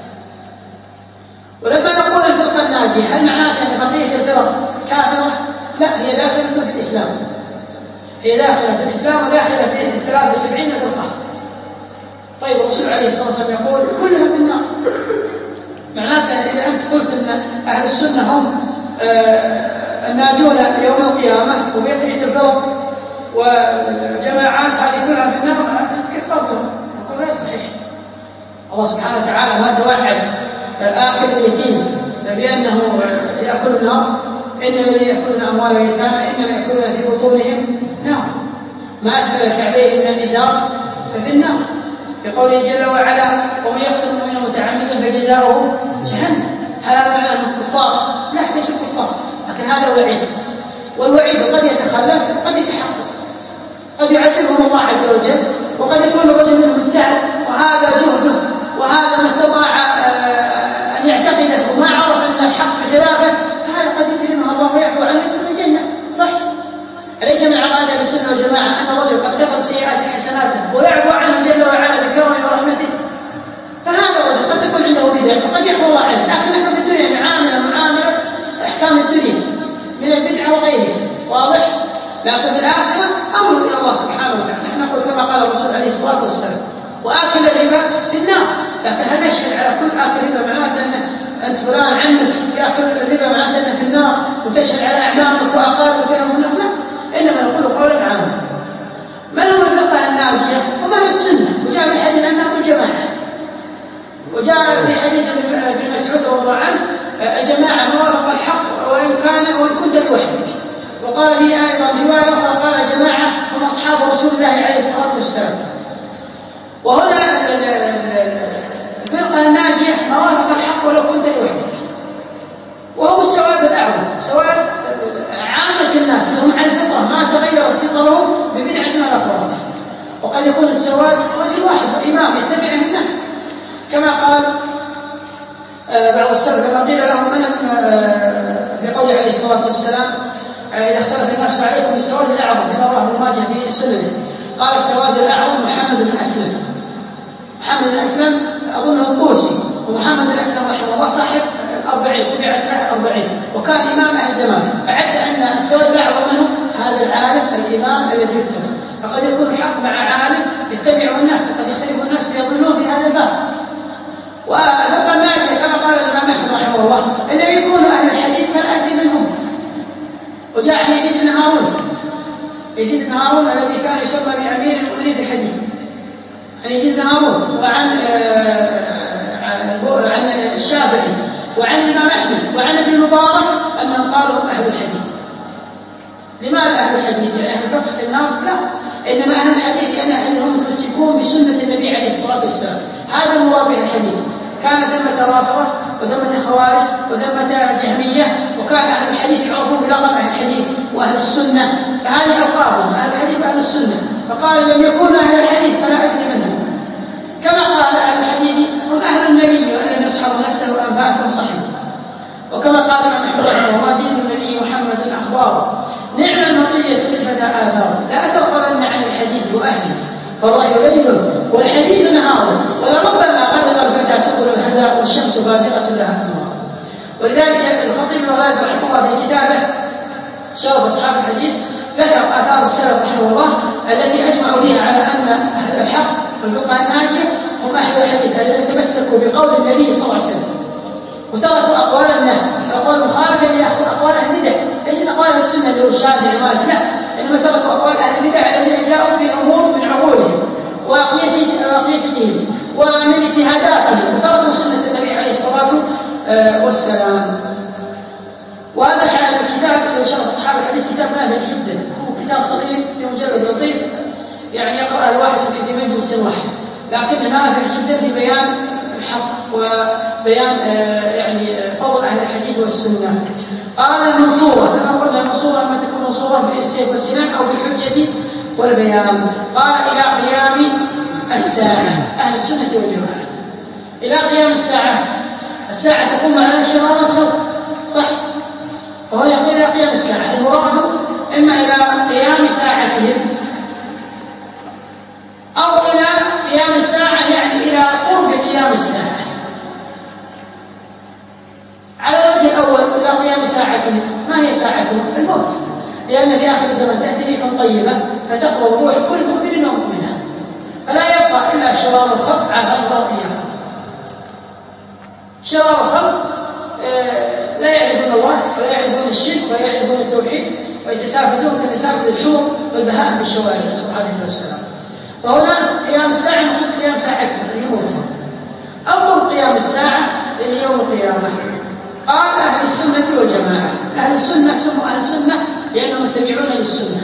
ولما نقول الفرقة الناجية هل معناته أن بقية الفرق كافرة؟ لا، هي داخلة في الإسلام، هي داخلة في الإسلام وداخلة في الثلاث وسبعين فرقة. طيب الرسول عليه الصلاة والسلام يقول كلها في النار، معناته إذا أنت قلت أن أهل السنة هم الناجون يوم القيامة وبقية الفرق والجماعات هذه كلها في النار، معناته كفرتهم، يقول غير صحيح. الله سبحانه وتعالى ما توعد آكل اليتيم بأنه يأكل النار، إن الذين يأكلون أموال اليتامى إنما يأكلون في بطونهم نار، ما أسفل الكعبين من الإزار ففي النار. في قوله جل وعلا ومن يقتل مؤمنا متعمدا فجزاؤه جهنم. هل هذا معناه أنهم كفار؟ لا، ليسوا كفار، لكن هذا وعيد، والوعيد قد يتخلف قد يتحقق، قد يعذبهم الله عز وجل، وقد يكون الرجل منهم مجتهد وهذا جهده وهذا ما استطاع أن يعتقده وما عرف أن الحق بخلافه، فهذا قد يكرمه الله ويعفو عنه ويدخل الجنة. صح؟ أليس من عقائد أهل السنة والجماعة أن الرجل قد تغلب سيئات حسناته ويعفو عنه جل وعلا بكرمه ورحمته؟ فهذا الرجل قد تكون عنده بدع وقد يعفو الله عنه، لكن نحن في الدنيا نعامل معاملة أحكام الدنيا من البدع وغيرها، واضح؟ لكن في الآخرة أمر إلى الله سبحانه وتعالى. نحن نقول كما قال الرسول عليه الصلاة والسلام وآكل الربا في النار، لكن هل نشهد على كل آكل ربا معناته أن أنت فلان عمك يأكل الربا معناته أنه في النار وتشهد على أعمامك وأقاربك أنهم في النار؟ لا، إنما نقول قولا عاما. من هم الفقهاء الناجية؟ هم أهل السنة، وجاء في الحديث أنهم الجماعة، وجاء في حديث ابن مسعود رضي الله عنه الجماعة ما وافق الحق وإن كان وإن كنت لوحدك. وقال لي أيضا رواية أخرى قال الجماعة هم أصحاب رسول الله عليه الصلاة والسلام. وهنا الفرقة الناجية ما وافق الحق ولو كنت لوحدك، وهو السواد الأعظم، سواد عامة الناس لهم على الفطرة ما تغيرت فطرهم ببدعة ولا فرقة. وقد يكون السواد رجل واحد وإمام يتبعه الناس، كما قال بعض السلف لما قيل لهم من في قوله عليه الصلاة والسلام إذا اختلف الناس فعليكم بالسواد الأعظم كما رواه ابن ماجه في سننه، قال السواد الأعظم محمد بن أسلم. محمد بن أسلم أظنه الطوسي، ومحمد بن أسلم رحمه الله صاحب أربعين طبعت له أربعين وكان إمام أهل زمانه، فعد أن السواد الأعظم منه هذا العالم الإمام الذي يتبع. فقد يكون الحق مع عالم يتبعه الناس وقد يختلف الناس فيضلون في هذا الباب. والفقه الناجية كما قال الإمام أحمد رحمه الله إن لم يكونوا أهل الحديث فلا أدري منهم. وجاء عن يزيد بن هارون، يزيد بن هارون الذي كان يسمى بأمير المؤمنين في الحديث، عن يزيد بن هارون وعن عن الشافعي وعن الإمام أحمد وعن ابن المبارك أنهم قالوا هم أهل الحديث. لماذا أهل الحديث؟ يعني أهل الفقه في النار؟ لا، إنما أهل الحديث لأن أهلهم متمسكون بسنة النبي عليه الصلاة والسلام، هذا المراد بالحديث. كان ثمة رافضة وثمة خوارج وثمة جهمية، وكان أهل الحديث يعرفون بلقب أهل الحديث وأهل السنة، فهذه ألقابهم أهل الحديث وأهل السنة. فقال لم يكونوا أهل الحديث فلا أدري منهم، كما قال أهل الحديث هم أهل النبي وأن لم يصحبوا نفسه وأنفاسهم صحيح. وكما قال الإمام أحمد رحمه الله دين النبي محمد أخبار نعم المطية للفتى آثار لا ترغبن عن الحديث وأهله فالرأي ليل والحديث نهار ولربما غلط الفتى سبل الهدى والشمس بازغة لها أنوار. ولذلك الخطيب البغدادي رحمه الله في كتابه شرف أصحاب الحديث ذكر آثار السلف رحمه الله التي أجمعوا بها على أن أهل الحق والفقه الناجية هم أهل الحديث الذين تمسكوا بقول النبي صلى الله عليه وسلم وتركوا أقوال الناس، الأقوال المخالفة اللي يأخذ أقوال أهل البدع، ليس أقوال السنة اللي هو الشافعي مالك، لا، إنما تركوا أقوال أهل البدع الذين جاءوا بأمور من عقولهم وقياستهم ومن اجتهاداتهم وتركوا سنة النبي عليه الصلاة والسلام. وهذا الكتاب اللي شرح أصحاب الحديث كتاب نافع جدا، هو كتاب صغير في مجلد لطيف يعني يقرأ الواحد يمكن في مجلس واحد، لكنه نافع جدا في بيان الحق وبيان يعني فضل أهل الحديث والسنة. قال المنصورة، كما قلنا المنصورة ما تكون منصورة بالسيف والسنان أو بالحجة والبيان. قال إلى قيام الساعة، أهل السنة والجماعة إلى قيام الساعة، الساعة تقوم على شرار الخلق صح؟ فهو يقول إلى قيام الساعة، المراد إما إلى قيام ساعتهم أو إلى قيام الساعة يعني إلى قرب قيام الساعة. على الوجه الأول إلى قيام ساعتهم، ما هي ساعتهم؟ الموت، لأن في آخر الزمن تأتي ريح طيبة فتقبض روح كل مؤمن ومؤمنة، فلا يبقى إلا إلا شرار الخلق عافانا الله إياكم. شرار الخلق لا يعرفون الله ولا يعرفون الشرك ولا يعرفون التوحيد ويتسافدون كتسافد الحور والبهائم بالشوارع، نسأل الله عليه والسلام. فهنا قيام الساعة مقصود قيام ساعتهم اللي يموتون، أول قيام الساعة اللي يوم القيامة. قال أهل السنة والجماعة. أهل السنة سموا أهل السنة لأنهم متبعون للسنة،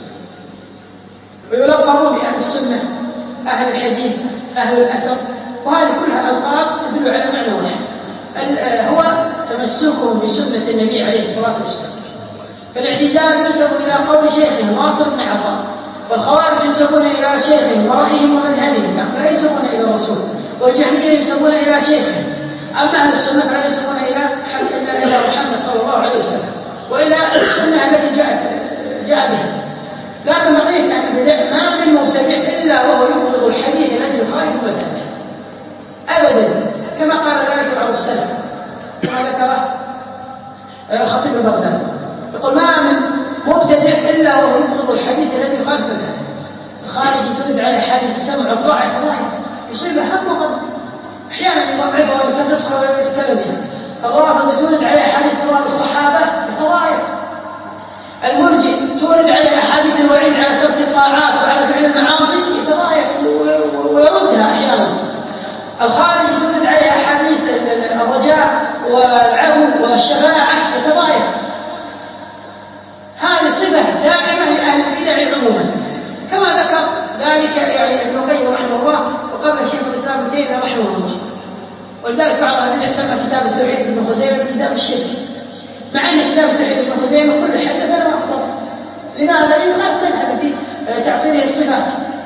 ويلقبوا بأهل السنة، أهل الحديث، أهل الأثر، وهذه كلها ألقاب تدل على معنى واحد، هو تمسكهم بسنة النبي عليه الصلاة والسلام. فالاعتزال ينسب إلى قول شيخهم واصل بن عطاء، والخوارج ينسبون إلى شيخهم ورأيهم ومذهبهم لكن لا ينسبون إلى الرسول، والجهمية ينسبون إلى شيخهم. أما أهل السنة فلا ينسبون إلى إلا إلى محمد صلى الله عليه وسلم وإلى السنة التي جاء جاء بها. لكن بقية أهل البدع ما من مبتدع إلا وهو يبغض الحديث الذي يخالف مذهبه أبدا، كما قال ذلك بعض السلف كما ذكره خطيب بغداد، يقول ما من مبتدع إلا وهو يبغض الحديث الذي يخالف مذهبه. الخارجي ترد عليه حديث السمع والطاعة يتضايق، يصيبه هم وغم، أحيانا يضعفها ويتقصها ويتكلم بها. الرافض تورد عليه حديث فضائل الصحابة يتضايق. المرجئ تورد عليه أحاديث الوعيد على ترك الطاعات وعلى فعل المعاصي يتضايق ويردها أحيانا. الخارجي تورد عليه أحاديث الرجاء والعفو والشفاعة يتضايق. هذه صفة دائمة لأهل البدع عموما، كما ذكر ذلك يعني ابن القيم رحمه الله وقبل شيخ الإسلام ابن تيمية رحمه الله. ولذلك بعض البدع سمى كتاب التوحيد ابن خزيمة بكتاب الشرك، مع أن كتاب التوحيد ابن خزيمة كل حدثنا وأخبر. لماذا؟ يخالف مذهب في تعطيله الصفات.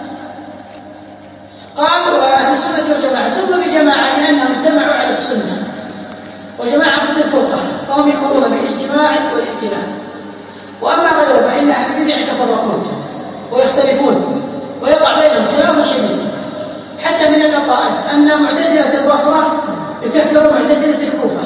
قال وأهل السنة والجماعة سموا بجماعة لأنهم اجتمعوا على السنة، وجماعة ضد الفرقة فهم يقولون بالاجتماع والائتلاف. وأما غيره فإن أهل البدع يتفرقون ويختلفون ويقع بينهم خلاف شديد، حتى من اللطائف أن معتزلة البصرة يكفروا معتزلة الكوفة،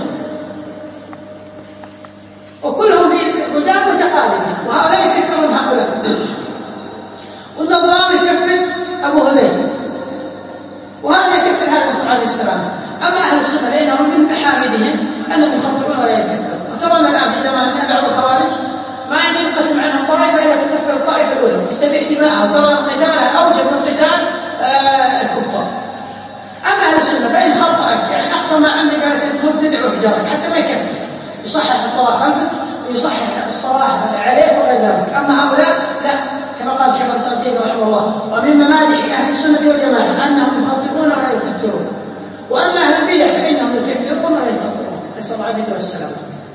وكلهم في بلدان متقاربة، وهؤلاء يكفرون هؤلاء. والنظام يكفر أبو هذيل وهذا يكفر هذا صلى الله عليه وسلم. أما أهل السنة فإنهم من محامدهم أنهم يخطئون ولا يكفرون. وترون الآن في زماننا بعض الخوارج ما ينقسم عنهم طائفة إلا تكفر الطائفة الأولى وتستبيح دماءها، وترى قتالها أوجب من قتال آه الكفار. أما أهل السنة فإن خطأك يعني أقصى ما عندك قالك أنت مبتدع وهجرك حتى ما يكفرك، يصحح الصلاة خلفك ويصحح الصلاة عليك وغير ذلك. أما هؤلاء لا، كما قال الشيخ الإسلام ابن تيمية رحمه الله ومن ممادح أهل السنة والجماعة أنهم يخطئون ولا يكفرون، وأما أهل البدع فإنهم يكفرون ولا يكفرون، نسأل الله العافية والسلام.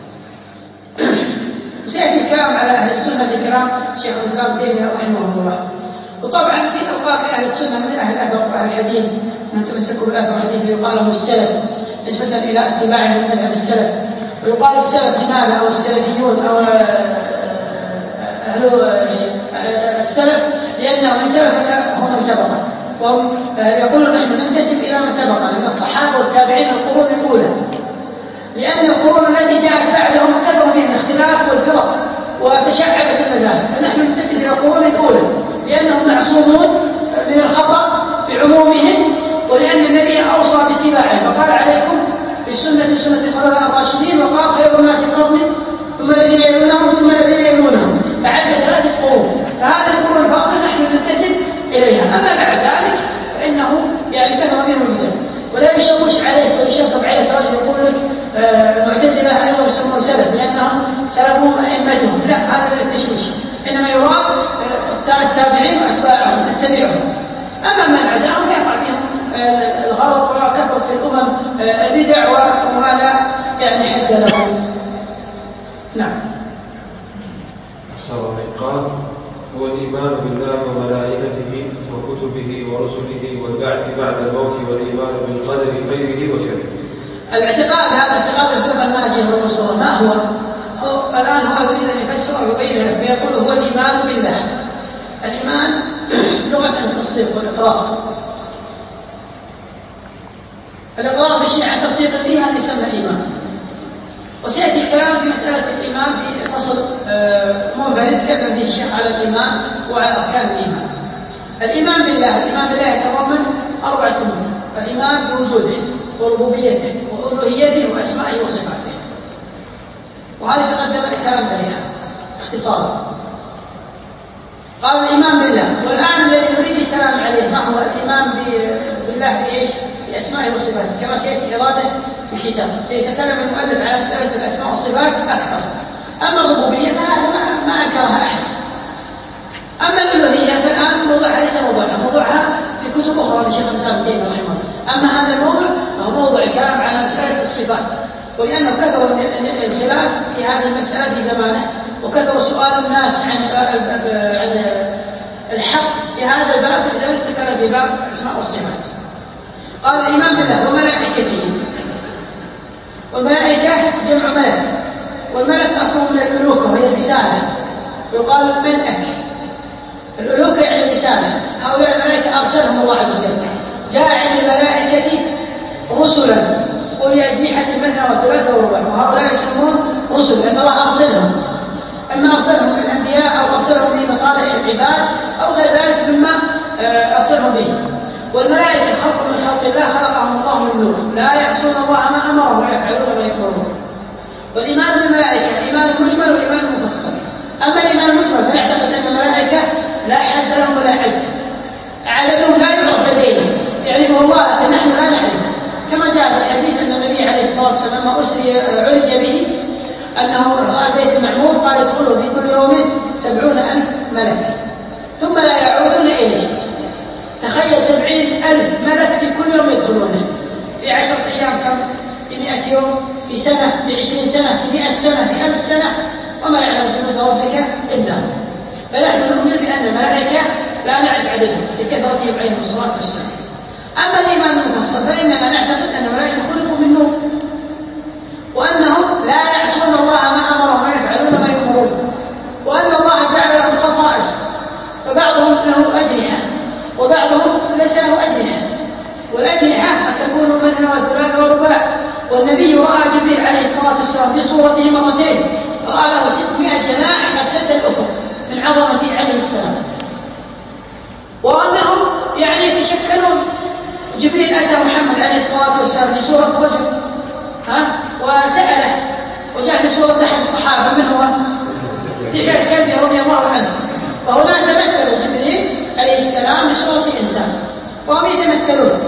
وسيأتي الكلام على أهل السنة في كلام شيخ الإسلام ابن تيمية رحمه الله. وطبعا في ألقاب أهل السنة مثل أهل الأثر وأهل الحديث، من تمسكوا بالأثر والحديث يقال له السلف نسبة إلى اتباعهم مذهب السلف. ويقال السلف لماذا أو السلفيون أو أهل السلف لأنه من سلفنا هم من سبقنا، وهم يقولون نحن ننتسب إلى من سبقنا من الصحابة والتابعين القرون الأولى، لأن القرون التي جاءت بعدهم كثر فيها الاختلاف والفرق وتشعبت المذاهب، فنحن ننتسب إلى القرون الأولى لأنهم معصومون من الخطأ بعمومهم، ولأن النبي أوصى باتباعه فقال عليكم بالسنة سنة الخلفاء الراشدين، وقال خير الناس قرني ثم الذين يلونهم ثم الذين يلونهم، فعد ثلاثة قرون، فهذه القرون الفاضلة نحن ننتسب إليها. أما بعد ذلك فإنه يعني كثر منهم البدع، ولا يشوش عليك ويشطب عليك رجل يقول لك المعتزلة أيضا يسمون سلف لأنهم سلفهم أئمتهم، لا، هذا من التشويش، إنما يراد التابعين وأتباعهم نتبعهم. أما من عداهم فيقع فيهم الغلط وكثر في الأمم البدع وما لا يعني حد له. نعم. قال هو الإيمان بالله وملائكته وكتبه ورسله والبعث بعد الموت والإيمان بالقدر خيره وشره. الاعتقاد هذا اعتقاد الفرقة الناجية والمنصورة ما هو؟ هو الآن هو يريد أن يفسر ويبين لك فيقول هو الإيمان بالله. الإيمان لغة التصديق والإقرار. الإقرار بالشيء عن تصديق به هذا يسمى الإيمان. وسيأتي الكلام في مسألة الإيمان في فصل منفرد كلم فيه الشيخ على الإيمان وعلى أركان الإيمان. الإيمان بالله، الإيمان بالله يتضمن أربعة أمور: الإيمان بوجوده وربوبيته وألوهيته وأسمائه وصفاته، وهذه تقدم الكلام عليها اختصارا. قال الإيمان بالله، والآن الذي نريد الكلام عليه ما هو الإيمان بالله في إيش؟ بأسمائه وصفاته، كما سيأتي إراده في الكتاب. سيتكلم المؤلف على مسألة الأسماء والصفات أكثر. أما الربوبية فهذا ما, ما أنكرها أحد. أما الألوهية فالآن موضوعها ليس موضوعها، موضوعها في كتب أخرى لشيخ الإسلام ابن تيمية رحمه الله. أما هذا الموضوع هو موضوع الكلام على مسألة الصفات، ولأنه كثر الخلاف في هذه المسألة في زمانه، وكثر سؤال الناس عن عن الحق في هذا الباب، لذلك تكلم في باب الأسماء والصفات. قال الإيمان بالله وملائكته، والملائكة جمع ملك، والملك أصله من الألوكة وهي الرسالة، يقال ملك. الألوكة يعني الرسالة. هؤلاء الملائكة أرسلهم الله عز وجل، جاعل الملائكة رسلا أولي أجنحة مثنى وثلاثة ورباع، وهؤلاء يسمون رسل لأن الله أرسلهم، أما أرسلهم من الأنبياء أو أرسلهم لمصالح العباد أو غير ذلك مما أرسلهم به. والملائكة خلق من خلق الله، خلقهم الله من نور، لا يعصون الله ما أمرهم ويفعلون ما يأمرون. والإيمان بالملائكة إيمان مجمل وإيمان مفصل. أما الإيمان المجمل فنعتقد أن الملائكة لا حد لهم ولا عد، عددهم لا يعرف لدينا، يعرفه الله لكن نحن لا نعرفه، كما جاء في الحديث أن النبي عليه الصلاة والسلام لما أسري عرج به أنه رأى البيت المعمور قال يدخله في كل يوم سبعون ألف ملك ثم لا يعودون إليه. تخيل سبعين ألف ملك في كل يوم يدخلونه، في عشرة أيام كم؟ في مئة يوم، في سنة، في عشرين سنة، في مئة سنة، في ألف سنة، وما يعلم جنود ربك إلا هو. فنحن نؤمن بأن الملائكة لا نعرف عددهم لكثرتهم عليهم الصلاة والسلام. أما الإيمان المفصل فإننا نعتقد أن الملائكة خلقوا من نور، وأنهم لا يعصون الله ما أمرهم ويفعلون ما يؤمرون، وأن الله جعل لهم خصائص، فبعضهم له أجنحة وبعضهم ليس له أجنحة، والأجنحة قد تكون مثنى وثلاثة ورباع. والنبي رأى جبريل عليه الصلاة والسلام بصورته مرتين، رأى له ستمائة جناح قد سد الأفق من عظمته عليه السلام، وأنهم يعني يتشكلون. جبريل أتى محمد عليه الصلاة والسلام بصورة رجل ها وسأله، وجاء بصورة أحد الصحابة من هو؟ دحية الكلبي رضي الله عنه. فهنا تمثل جبريل عليه السلام بصورة إنسان وهم يتمثلون،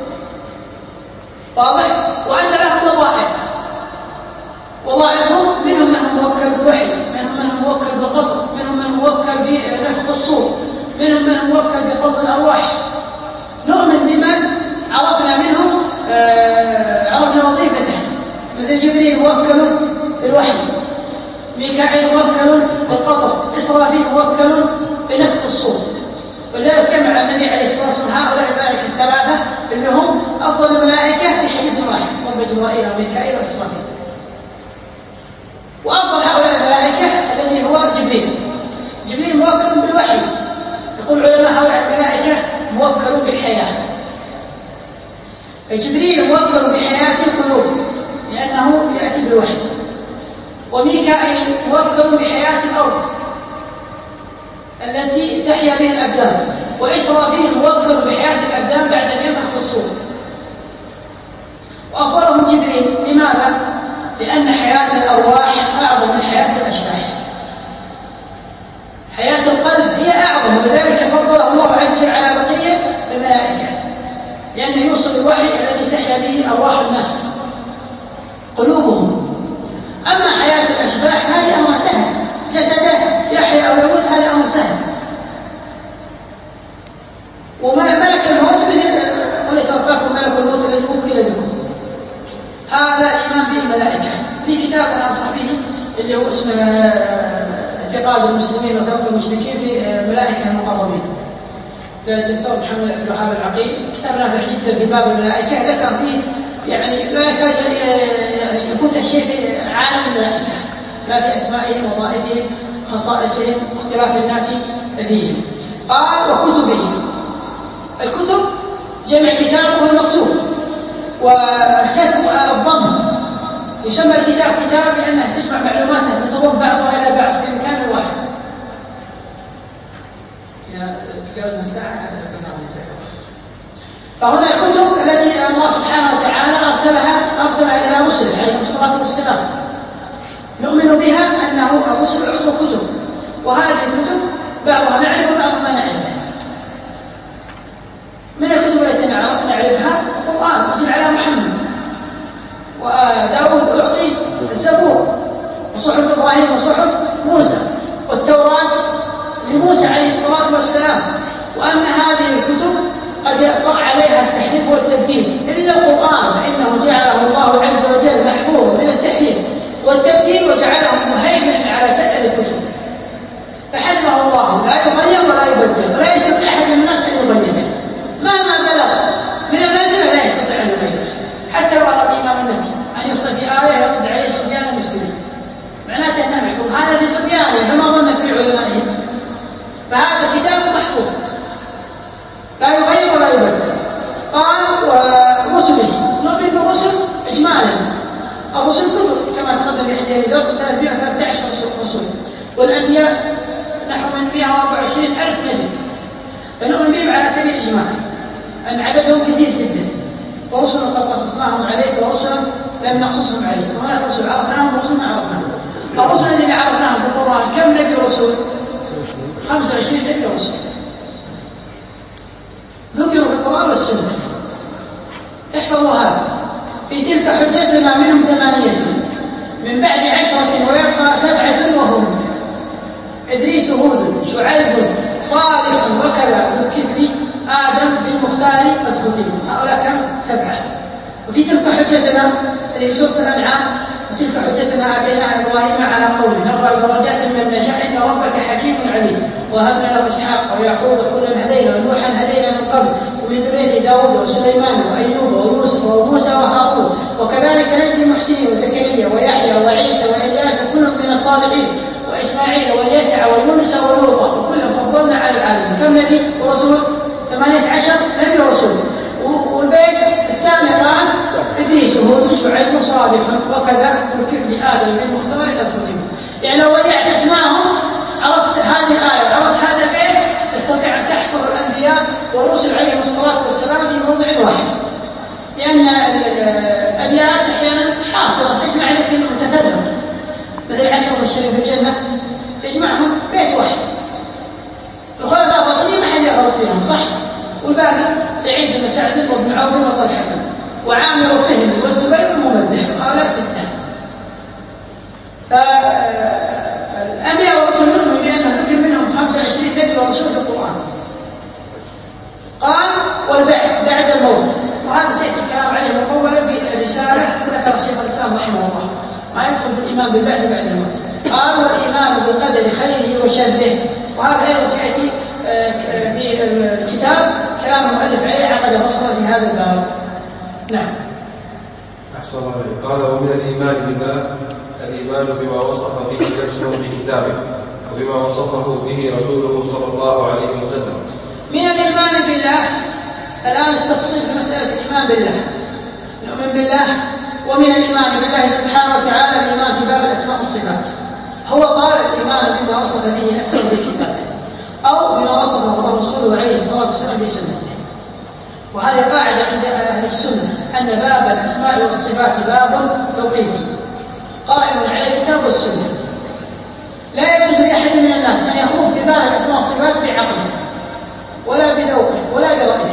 واضح؟ وأن لهم وظائف، وظائفهم منهم من موكل بالوحي، منهم من موكل بالقطر، منهم من موكل بنفخ الصور، منهم من موكل بقبض الأرواح. نؤمن بمن عرفنا منهم آه عرفنا وظيفته، مثل جبريل موكل بالوحي، ميكائيل موكل بالقطر، إسرافيل موكل بنفخ الصور. ولذلك جمع النبي عليه الصلاة والسلام هؤلاء الملائكة الثلاثة اللي هم أفضل الملائكة في حديث واحد، هم جبرائيل وميكائيل وإسرافيل. وأفضل هؤلاء الملائكة الذي هو جبريل. جبريل موكل بالوحي، يقول علماء هؤلاء الملائكة موكل بالحياة. فجبريل موكل بحياة القلوب لأنه يأتي بالوحي، وميكائيل موكل بحياة الأرض التي تحيا به الأبدان، وإسرافيل موكل بحياة الأبدان بعد أن ينفخ في الصور. وأفضلهم جبريل. لماذا؟ لأن حياة الأرواح أعظم من حياة الأشباح. حياة القلب هي أعظم، ولذلك فضله الله عز وجل على بقية الملائكة، لأنه يوصل الوحي الذي تحيا به أرواح الناس قلوبهم. أما حياة الأشباح هذه أمر سهل، جسده يحيا أو يموت هذا أمر سهل. وملك الموت مثل قل يتوفاكم ملك الموت الذي وكل بكم. هذا الإيمان به الملائكة. في كتاب أنا أنصح به اللي هو اسمه اعتقاد المسلمين وفرق المشركين في الملائكة المقربين للدكتور محمد عبد الوهاب العقيل، كتاب نافع جدا في باب الملائكة، ذكر فيه يعني لا يكاد يعني يفوت شيء في عالم الملائكة، لا في أسمائهم وظائفهم خصائصهم واختلاف الناس فيهم. قال وكتبهم. الكتب جمع كتاب هو المكتوب، والكتب الضم. يسمى الكتاب كتاب لأنه تجمع معلوماته بتضم بعضها إلى بعض في مكان واحد. تجاوزنا ساعة والسلام نؤمن بها أنه الرسل أعطوا كتب، وهذه الكتب بعضها نعرف وبعضها ما نعرفها. من الكتب التي نعرف نعرفها القرآن نزل على محمد، وداود أعطي الزبور، وصحف إبراهيم وصحف موسى، والتوراة لموسى عليه الصلاة والسلام. وأن هذه الكتب قد يطرأ عليها التحريف والتبديل، إلا القرآن فإنه جعله الله عز وجل محفوظ من التحريف والتبديل وجعله مهيمنا على سائر الكتب، فحفظه الله لا يغير ولا يبدل، ولا يستطيع أحد من الناس أن يغيره مهما بلغ من المنزلة، لا يستطيع أن يغيره. حتى لو أراد إمام المسجد أن يخطئ في آية يرد عليه صبيان المسلمين، معناته أنه يحكم هذا في صبيانه فما ظنك في علمائهم. فهذا كتاب محفوظ لا يغير ولا يبدل. قال ورسله نؤمن بالرسل إجمالا، الرسل كثر كما تقدم في حديث ذر ثلاثمائة وثلاثة عشر رسول، والأنبياء نحو من مئة وأربعة وعشرين ألف نبي، فنؤمن بهم على سبيل الإجماع أن عددهم كثير جدا. ورسل قد قصصناهم عليك ورسلا لم نقصصهم عليك، وهناك رسل عرفناهم ورسل ما عرفناهم. الرسل الذين عرفناهم في القرآن كم نبي ورسول؟ خمسة وعشرين نبي ورسول ذكروا في القرآن والسنة. احفظوا هذا. في تلك حجتنا منهم ثمانية من بعد عشرة ويبقى سبعة وهم إدريس هود شعيب صالح وكذا ذو الكفل آدم بالمختار قد ختموا. هؤلاء كم؟ سبعة. وفي تلك حجتنا اللي سورة الأنعام وتلك حجتنا آتيناها إبراهيم على قومه نرفع درجات من نشاء إن ربك حكيم عليم وهبنا له إسحاق ويعقوب كلا هدينا ونوحا هدينا من قبل ومن ذريته داود وسليمان وأيوب ويوسف وموسى وهارون وكذلك نجزي المحسنين وزكريا ويحيى وعيسى وإلياس كل من الصالحين وإسماعيل واليسع ويونس ولوطا وكلا فضلنا على العالمين. كم نبي ورسول؟ ثمانية عشر نبي ورسول. والبيت الثاني قال إدريس هود شعيب صالح وكذا ذو الكفل آدم بالمختار قد ختموا. يعني لو وضعت اسمائهم عرفت هذه الآية عرفت هذا البيت تستطيع أن تحصر الأنبياء والرسل عليهم الصلاة والسلام في موضع واحد، لأن الأبيات أحيانا حاصرة تجمع لك متفرق، مثل عشر مبشرين في الجنة يجمعهم بيت واحد. الخلفاء الراشدين ما حد يغلط فيهم صح، والباقي سعيد بن سعد وابن عوف وطلحة وعامر وفهد والزبير وممدح، هؤلاء ستة. فالأنبياء والرسل نؤمن بأن ذكر منهم خمسة وعشرين نبي ورسول في القرآن. قال والبعث بعد الموت، وهذا سيأتي الكلام عليه مطولا في الرسالة ذكر شيخ الإسلام رحمه الله ما يدخل في الإيمان بالبعث بعد الموت. قال والإيمان بالقدر خيره وشره، وهذا أيضا سيأتي في الكتاب كلام المؤلف عليه عقد مصدر في هذا الباب. نعم. أحسن الله عليك. قال ومن الإيمان بالله الإيمان بما وصف به نفسه في كتابه وبما وصفه به رسوله صلى الله عليه وسلم. من الإيمان بالله الآن التفصيل في مسألة الإيمان بالله. نؤمن بالله ومن الإيمان بالله سبحانه وتعالى الإيمان في باب الأسماء والصفات. هو قال الإيمان بما وصف به نفسه في كتابه أو بما وصفه رسوله عليه الصلاة والسلام بسنته. وهذه قاعدة عند أهل السنة أن باب الأسماء والصفات باب توقيفي قائم على الكتاب والسنة. لا يجوز لأحد من الناس أن يخوض في باب الأسماء والصفات بعقله ولا بذوقه ولا برأيه.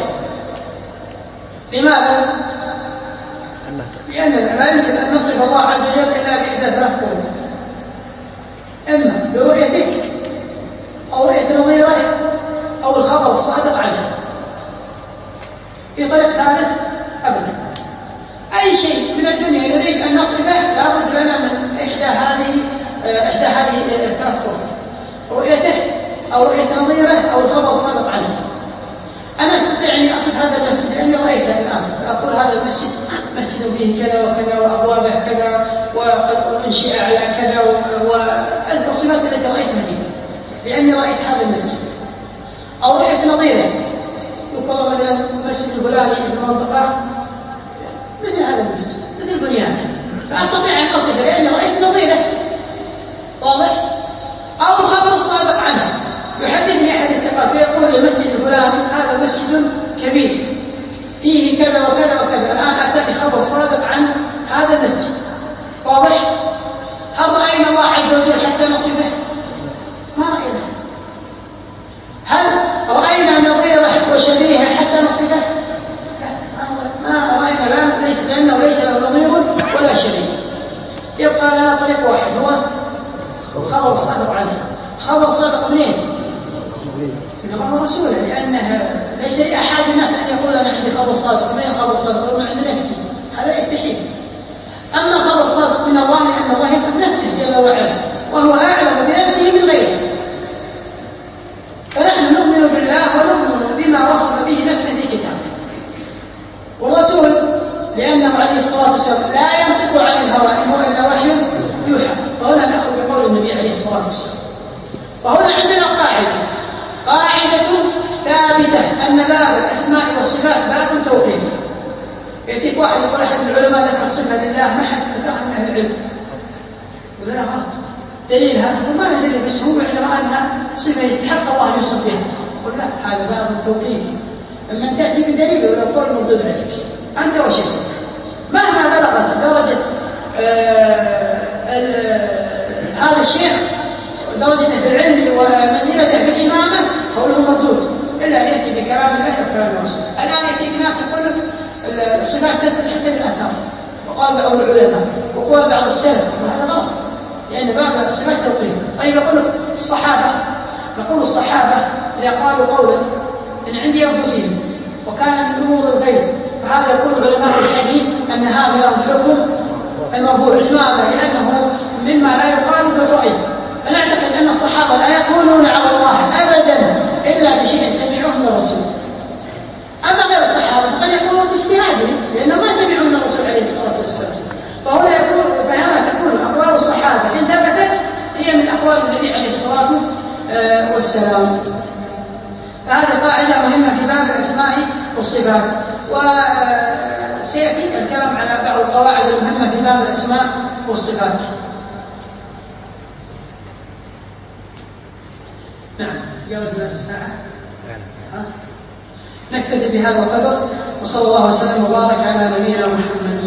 لماذا؟ لأننا لا يمكن أن نصف الله عز وجل إلا بإحدى ثلاث طرق، إما برؤيته أو رؤية نظيره أو الخبر الصادق عنه. في طريق ثالث أبدا. أي شيء من الدنيا نريد أن نصفه لابد لنا من إحدى هذه إحدى هذه الثلاث طرق، رؤيته أو رؤية نظيره أو الخبر الصادق عنه. أنا أستطيع أن أصف هذا المسجد لأني رأيته الآن، أقول هذا المسجد مسجد فيه كذا وكذا وأبوابه كذا وقد أنشئ على كذا وأذكر الصفات التي رأيتها فيه لأني رأيت هذا المسجد. أو رؤية نظيره يقول مثلا المسجد الفلاني في المنطقة مثل هذا المسجد مثل بنيانه، فأستطيع أن أصفه لأني رأيت نظيره. واضح؟ أو الخبر الصادق عنه يحدثني أحد الثقات فيقول المسجد الفلاني هذا مسجد كبير فيه كذا وكذا وكذا، الآن أتاني خبر صادق عن هذا المسجد. واضح؟ عز وجل حتى نصفه؟ ما رأينا. هل رأينا نظيره وشبيهه حتى نصفه؟ لا، ما رأينا، لا، ليس لأنه ليس له نظير ولا شبيه. يبقى لنا طريق واحد، هو خبر صادق عنه. خبر صادق منين؟ من الله ورسوله، لأنه ليس لأحد الناس أن يقول أنا عندي خبر صادق. من الخبر الصادق؟ يقول من عند نفسي، هذا يستحيل. أما الخبر الصادق من الله لأن الله يصف نفسه جل وعلا، وهو أعلم بنفسه من غيره. فنحن نؤمن بالله ونؤمن بما وصف به نفسه في كتابه. والرسول لأنه عليه الصلاة والسلام لا ينطق عن الهوى إن هو إلا وحي يوحى، وهنا نأخذ بقول النبي عليه الصلاة والسلام. وهنا عندنا قاعدة قاعدة ثابتة أن باب الأسماء والصفات باب توقيفي. يأتيك واحد يقول أحد العلماء ذكر صفة لله ما حد ذكرها من أهل العلم، يقول لا غلط، دليل هذا؟ يقول ما له دليل، بس هو يرى أنها صفة يستحق الله أن يوصف بها. يقول لا، هذا باب توقيفي. أما أن تأتي بدليل ولا قول مردود عليك أنت وشيخك مهما بلغت درجة هذا الشيخ درجته في العلم ومنزلته في الإمامة، قوله مردود إلا أن يأتي في كلام الله وكلام الرسول. الآن يأتيك ناس يقول لك الصفات تثبت حتى بالآثار، وقال بعض العلماء وقال بعض السلف، وهذا غلط لأن بعض الصفات توقيف. طيب يقول لك الصحابة، نقول الصحابة إذا قالوا قولا من عند أنفسهم وكان من أمور الغيب، فهذا يقول علماء الحديث أن هذا له حكم المرفوع. لماذا؟ لأنه مما لا يقال بالرأي. فنعتقد أن الصحابة لا يقولون على الله أبدا إلا بشيء سمعوه من الرسول. أما غير الصحابة فقد يقولون باجتهادهم لأنهم ما سمعوا من الرسول عليه الصلاة والسلام. فهنا يكون فهنا تكون أقوال الصحابة إن ثبتت هي من أقوال النبي عليه الصلاة والسلام. فهذه قاعدة مهمة في باب الأسماء والصفات. وسيأتي الكلام على بعض القواعد المهمة في باب الأسماء والصفات. نعم، جاوزنا الساعة. نكتفي بهذا القدر، وصلى الله وسلم وبارك على نبينا محمد.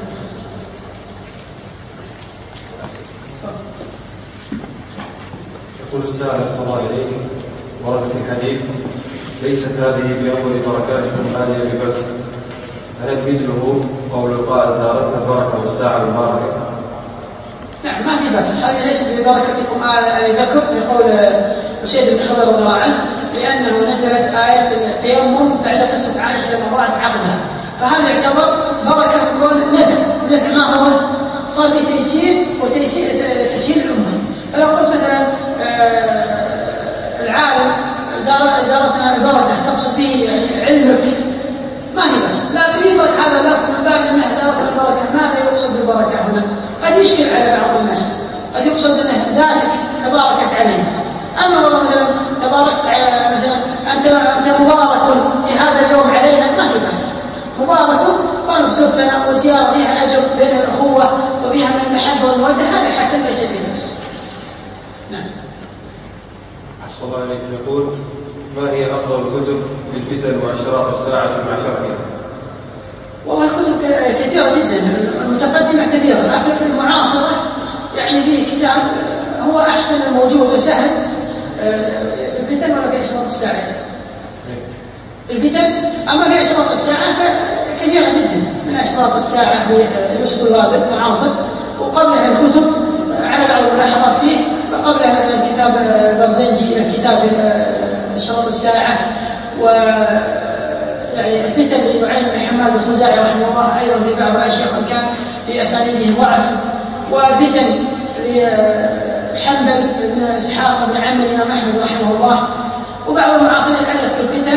يقول السائل صلى الله عليه وسلم ورد في الحديث ليست هذه بأول بركاتكم آل أبي بكر، هل مثله قول القائل زارتنا البركة والساعة المباركة؟ نعم، ما في بأس. هذه ليست ببركتكم آل أبي بكر بقول أسيد بن حضر رضي الله عنه، لأنه نزلت آية التيمم بعد قصة عائشة لما ضاعت عقدها، فهذا يعتبر بركة كون نفع. نفع ما هو؟ صار في تيسير وتيسير تسهيل الأمة. فلو قلت مثلا العالم زارتنا البركة تقصد به يعني علمك، ما هي بس، لكن يدرك هذا اللفظ من باب أنه زارتنا البركة. ماذا يقصد بالبركة هنا؟ قد يشكل على بعض الناس، قد يقصد أنه ذاتك تباركت عليه. أما والله مثلا تباركت على مثلا أنت أنت مبارك في هذا اليوم علينا، ما في بس، مبارك كونك زرتنا وزيارة فيها أجر بين الأخوة وفيها من المحبة والمودة، هذا حسن ليس فيه بس. نعم. أحسن الله عليك. يقول ما هي أفضل الكتب في الفتن وأشراط الساعة مع شرحها؟ والله الكتب كثيرة جدا، المتقدمة كثيرة، لكن في المعاصرة يعني فيه كتاب هو أحسن الموجود وسهل. في الفتن ولا في أشراط الساعة؟ في الفتن. أما في أشراط الساعة كثيرة جدا. من أشراط الساعة هي يوسف الغابر معاصر، وقبلها الكتب على بعض الملاحظات فيه، وقبلها مثلا كتاب البرزنجي إلى كتاب أشراط الساعة، و يعني الفتن لنعيم بن حماد الخزاعي رحمه الله أيضا في بعض الأشياء قد كان في أسانيده ضعف، والفتن لحنبل بن إسحاق بن عم الإمام أحمد رحمه الله، وبعض المعاصرين ألف في الفتن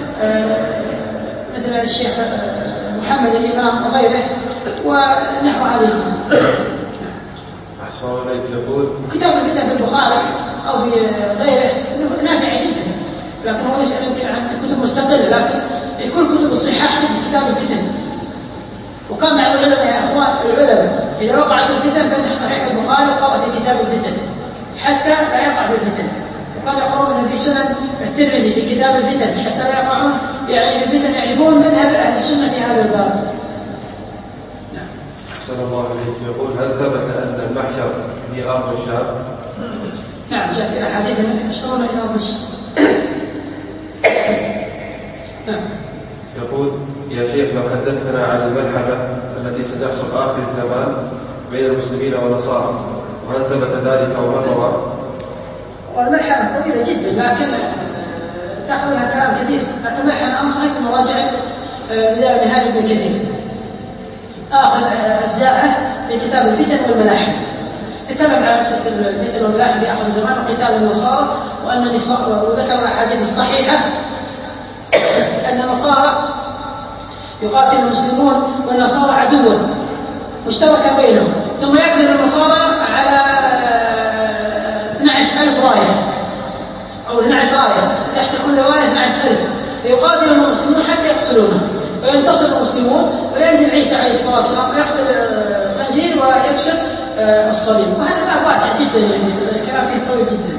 مثل الشيخ محمد الإمام وغيره ونحو هذه الكتب. أحسن الله عليك. يقول كتاب الفتن في البخاري أو في غيره نافع جدا، لكن هو يسأل يمكن عن كتب مستقلة، لكن في كل كتب الصحاح تجد كتاب الفتن. وكان مع العلماء يا أخوان العلماء إذا وقعت الفتن فتح صحيح البخاري قرأ في كتاب الفتن حتى لا يقع في الفتن. وكان يقرأ مثلا في سنن الترمذي في كتاب الفتن حتى لا يقعون يعني في الفتن، يعرفون مذهب أهل السنة في هذا الباب. أحسن الله عليك. يقول هل ثبت أن المحشر هي أرض الشام؟ نعم، جاء في أحاديث يشترون إلى أرض الشام. نعم. يقول يا شيخ لو حدثنا عن الملحمة التي ستحصل آخر الزمان بين المسلمين والنصارى، وهل ثبت ذلك أو من روى؟ والملحمة طويلة جدا لكن تأخذ لها كلام كثير، لكن الملحمة أنصحك بمراجعة بداية نهاية ابن كثير آخر أجزاءه في كتاب الفتن والملاحم، تكلم عن الفتن والملاحم في آخر الزمان وقتال النصارى، وأن النصارى وذكر الأحاديث الصحيحة أن النصارى يقاتل المسلمون والنصارى عدوا مشتركا بينهم، ثم يقدر النصارى على اثني عشر ألف راية أو اثني عشر راية، تحت كل راية اثني عشر ألف، فيقاتل المسلمون حتى يقتلونه، وينتصر المسلمون وينزل عيسى عليه الصلاة والسلام ويقتل الخنزير ويكسر الصليب. وهذا باب واسع جدا، يعني الكلام فيه طويل جدا.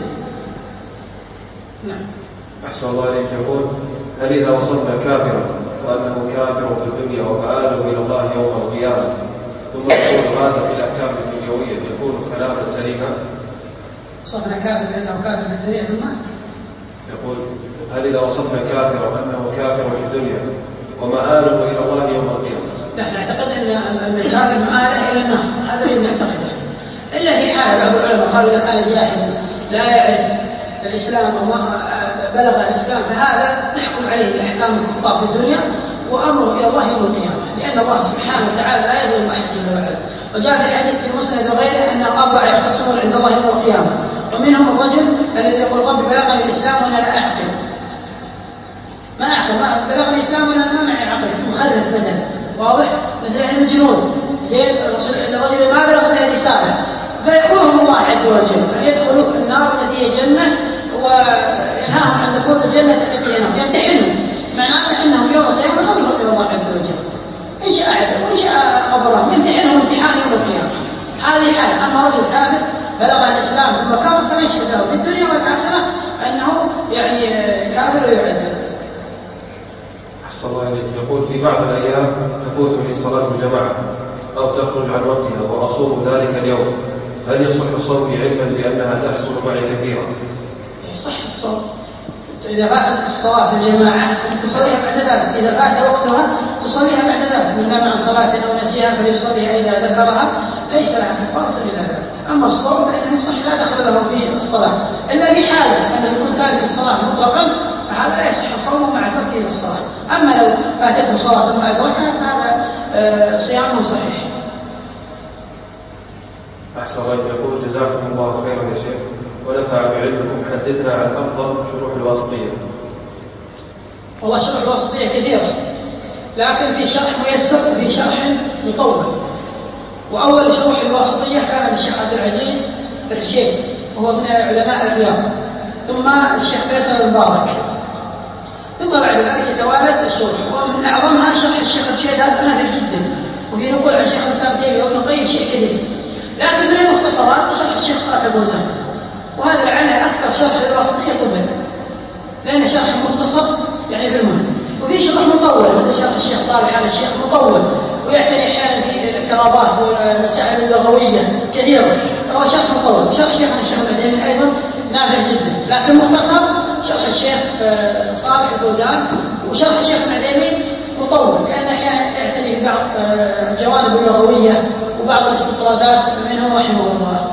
نعم. أحسن الله عليك. يقول هل إذا وصفنا كافرا وأنه كافر في الدنيا ومآله إلى الله يوم القيامة ثم نقول هذا في الأحكام الدنيوية يكون كلاما سليما؟ وصفنا كافر بأنه كافر في الدنيا ثم يقول هل إذا وصفنا كافرا وأنه كافر في الدنيا ومآله إلى الله يوم القيامة؟ نحن نعتقد أن الكافر مآله إلى النار، هذا الذي نعتقده، إلا في حالة بعض العلماء قالوا إذا كان جاهلا لا يعرف الإسلام أو ما بلغ الإسلام فهذا نحكم عليه بأحكام الكفار في الدنيا وأمره إلى الله يوم القيامة، لأن الله سبحانه وتعالى لا يظلم أحد جل وعلا. وجاء في الحديث في مسند وغيره أن أربعة يختصمون عند الله يوم القيامة، ومنهم الرجل الذي يقول ربي بلغني الإسلام وأنا لا أعقل، ما أعقل، ما بلغ الإسلام وأنا ما معي عقل، مخرف بدل، واضح؟ مثل أهل المجنون زين الرجل ما بلغ له الرسالة، فيقولهم الله عز وجل أن يدخلوا النار التي هي جنة وينهاهم عن دخول الجنة التي هي نار، يمتحنهم، معناته أنهم يوم القيامة نظروا إلى الله عز وجل، إن شاء عدل وإن شاء غفرهم، يمتحنهم امتحان يوم القيامة. هذه حالة. أما رجل كافر بلغ الإسلام ثم كفر فنشهد له في الدنيا والآخرة أنه يعني كافر ويعذب. أحسن الله عليك. يقول في بعض الأيام تفوتني صلاة الجماعة أو تخرج عن وقتها وأصوم ذلك اليوم، هل يصح صومي علما بأنها تحصل معي كثيرا؟ يصح الصوم إذا فاتت الصلاة في الجماعة تصليها بعد ذلك، إذا فات وقتها تصليها بعد ذلك، من نام عن صلاة أو نسيها فليصليها إذا ذكرها ليس لها كفارة إلا ذلك. أما الصوم فإنه يصح لا دخل له فيه الصلاة، إلا بحالة أنه يكون تارك الصلاة مطلقا فهذا لا يصح صومه مع تركه الصلاة. أما لو فاتته صلاة ثم أدركها فهذا صيامه صحيح. أحسن الله. يقول جزاكم الله خيرا يا شيخ ونفع بعلمكم، حدثنا عن أفضل شروح الواسطية. والله شرح الواسطية كثيرة، لكن في شرح ميسر وفي شرح مطول. وأول شروح الواسطية كان للشيخ عبد العزيز فرشيد وهو من علماء الرياض، ثم الشيخ فيصل المبارك، ثم بعد ذلك توالت الشروح، ومن أعظمها شرح الشيخ فرشيد، هذا نافع جدا، وفي نقول عن الشيخ الإسلام تيمية وابن القيم شيء كثير. لكن من المختصرات شرح الشيخ صالح الفوزان، وهذا لعله أكثر شرح للواسطية طبعا، لأن شرح مختصر يعني في المهم. وفي شرح مطول مثل شرح الشيخ صالح على الشيخ مطول، ويعتني أحيانا في الاعتراضات والمسائل اللغوية كثيرة، فهو شرح مطول. شرح الشيخ الشيخ العثيمين أيضا نافع جدا، لكن مختصر شرح الشيخ صالح الفوزان، وشرح الشيخ العثيمين مطول، لأن أحيانا يعتني ببعض الجوانب اللغوية وبعض الاستطرادات منه رحمه الله.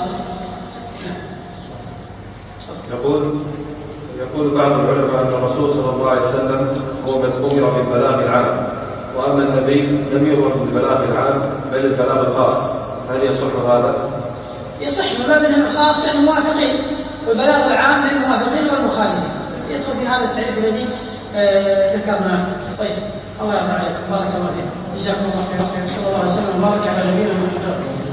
يقول يقول بعض العلماء أن الرسول صلى الله عليه وسلم هو من أمر بالبلاغ العام، وأما النبي لم يؤمر بالبلاغ العام بل البلاغ الخاص، هل يصح هذا؟ يصح من باب أن الخاص يعني الموافقين، والبلاغ العام للموافقين والمخالفين، يدخل في هذا التعريف الذي آه ذكرناه. طيب الله يرضى عليكم، بارك الله فيكم، جزاكم الله خيرا، صلى الله عليه وسلم وبارك على نبينا محمد.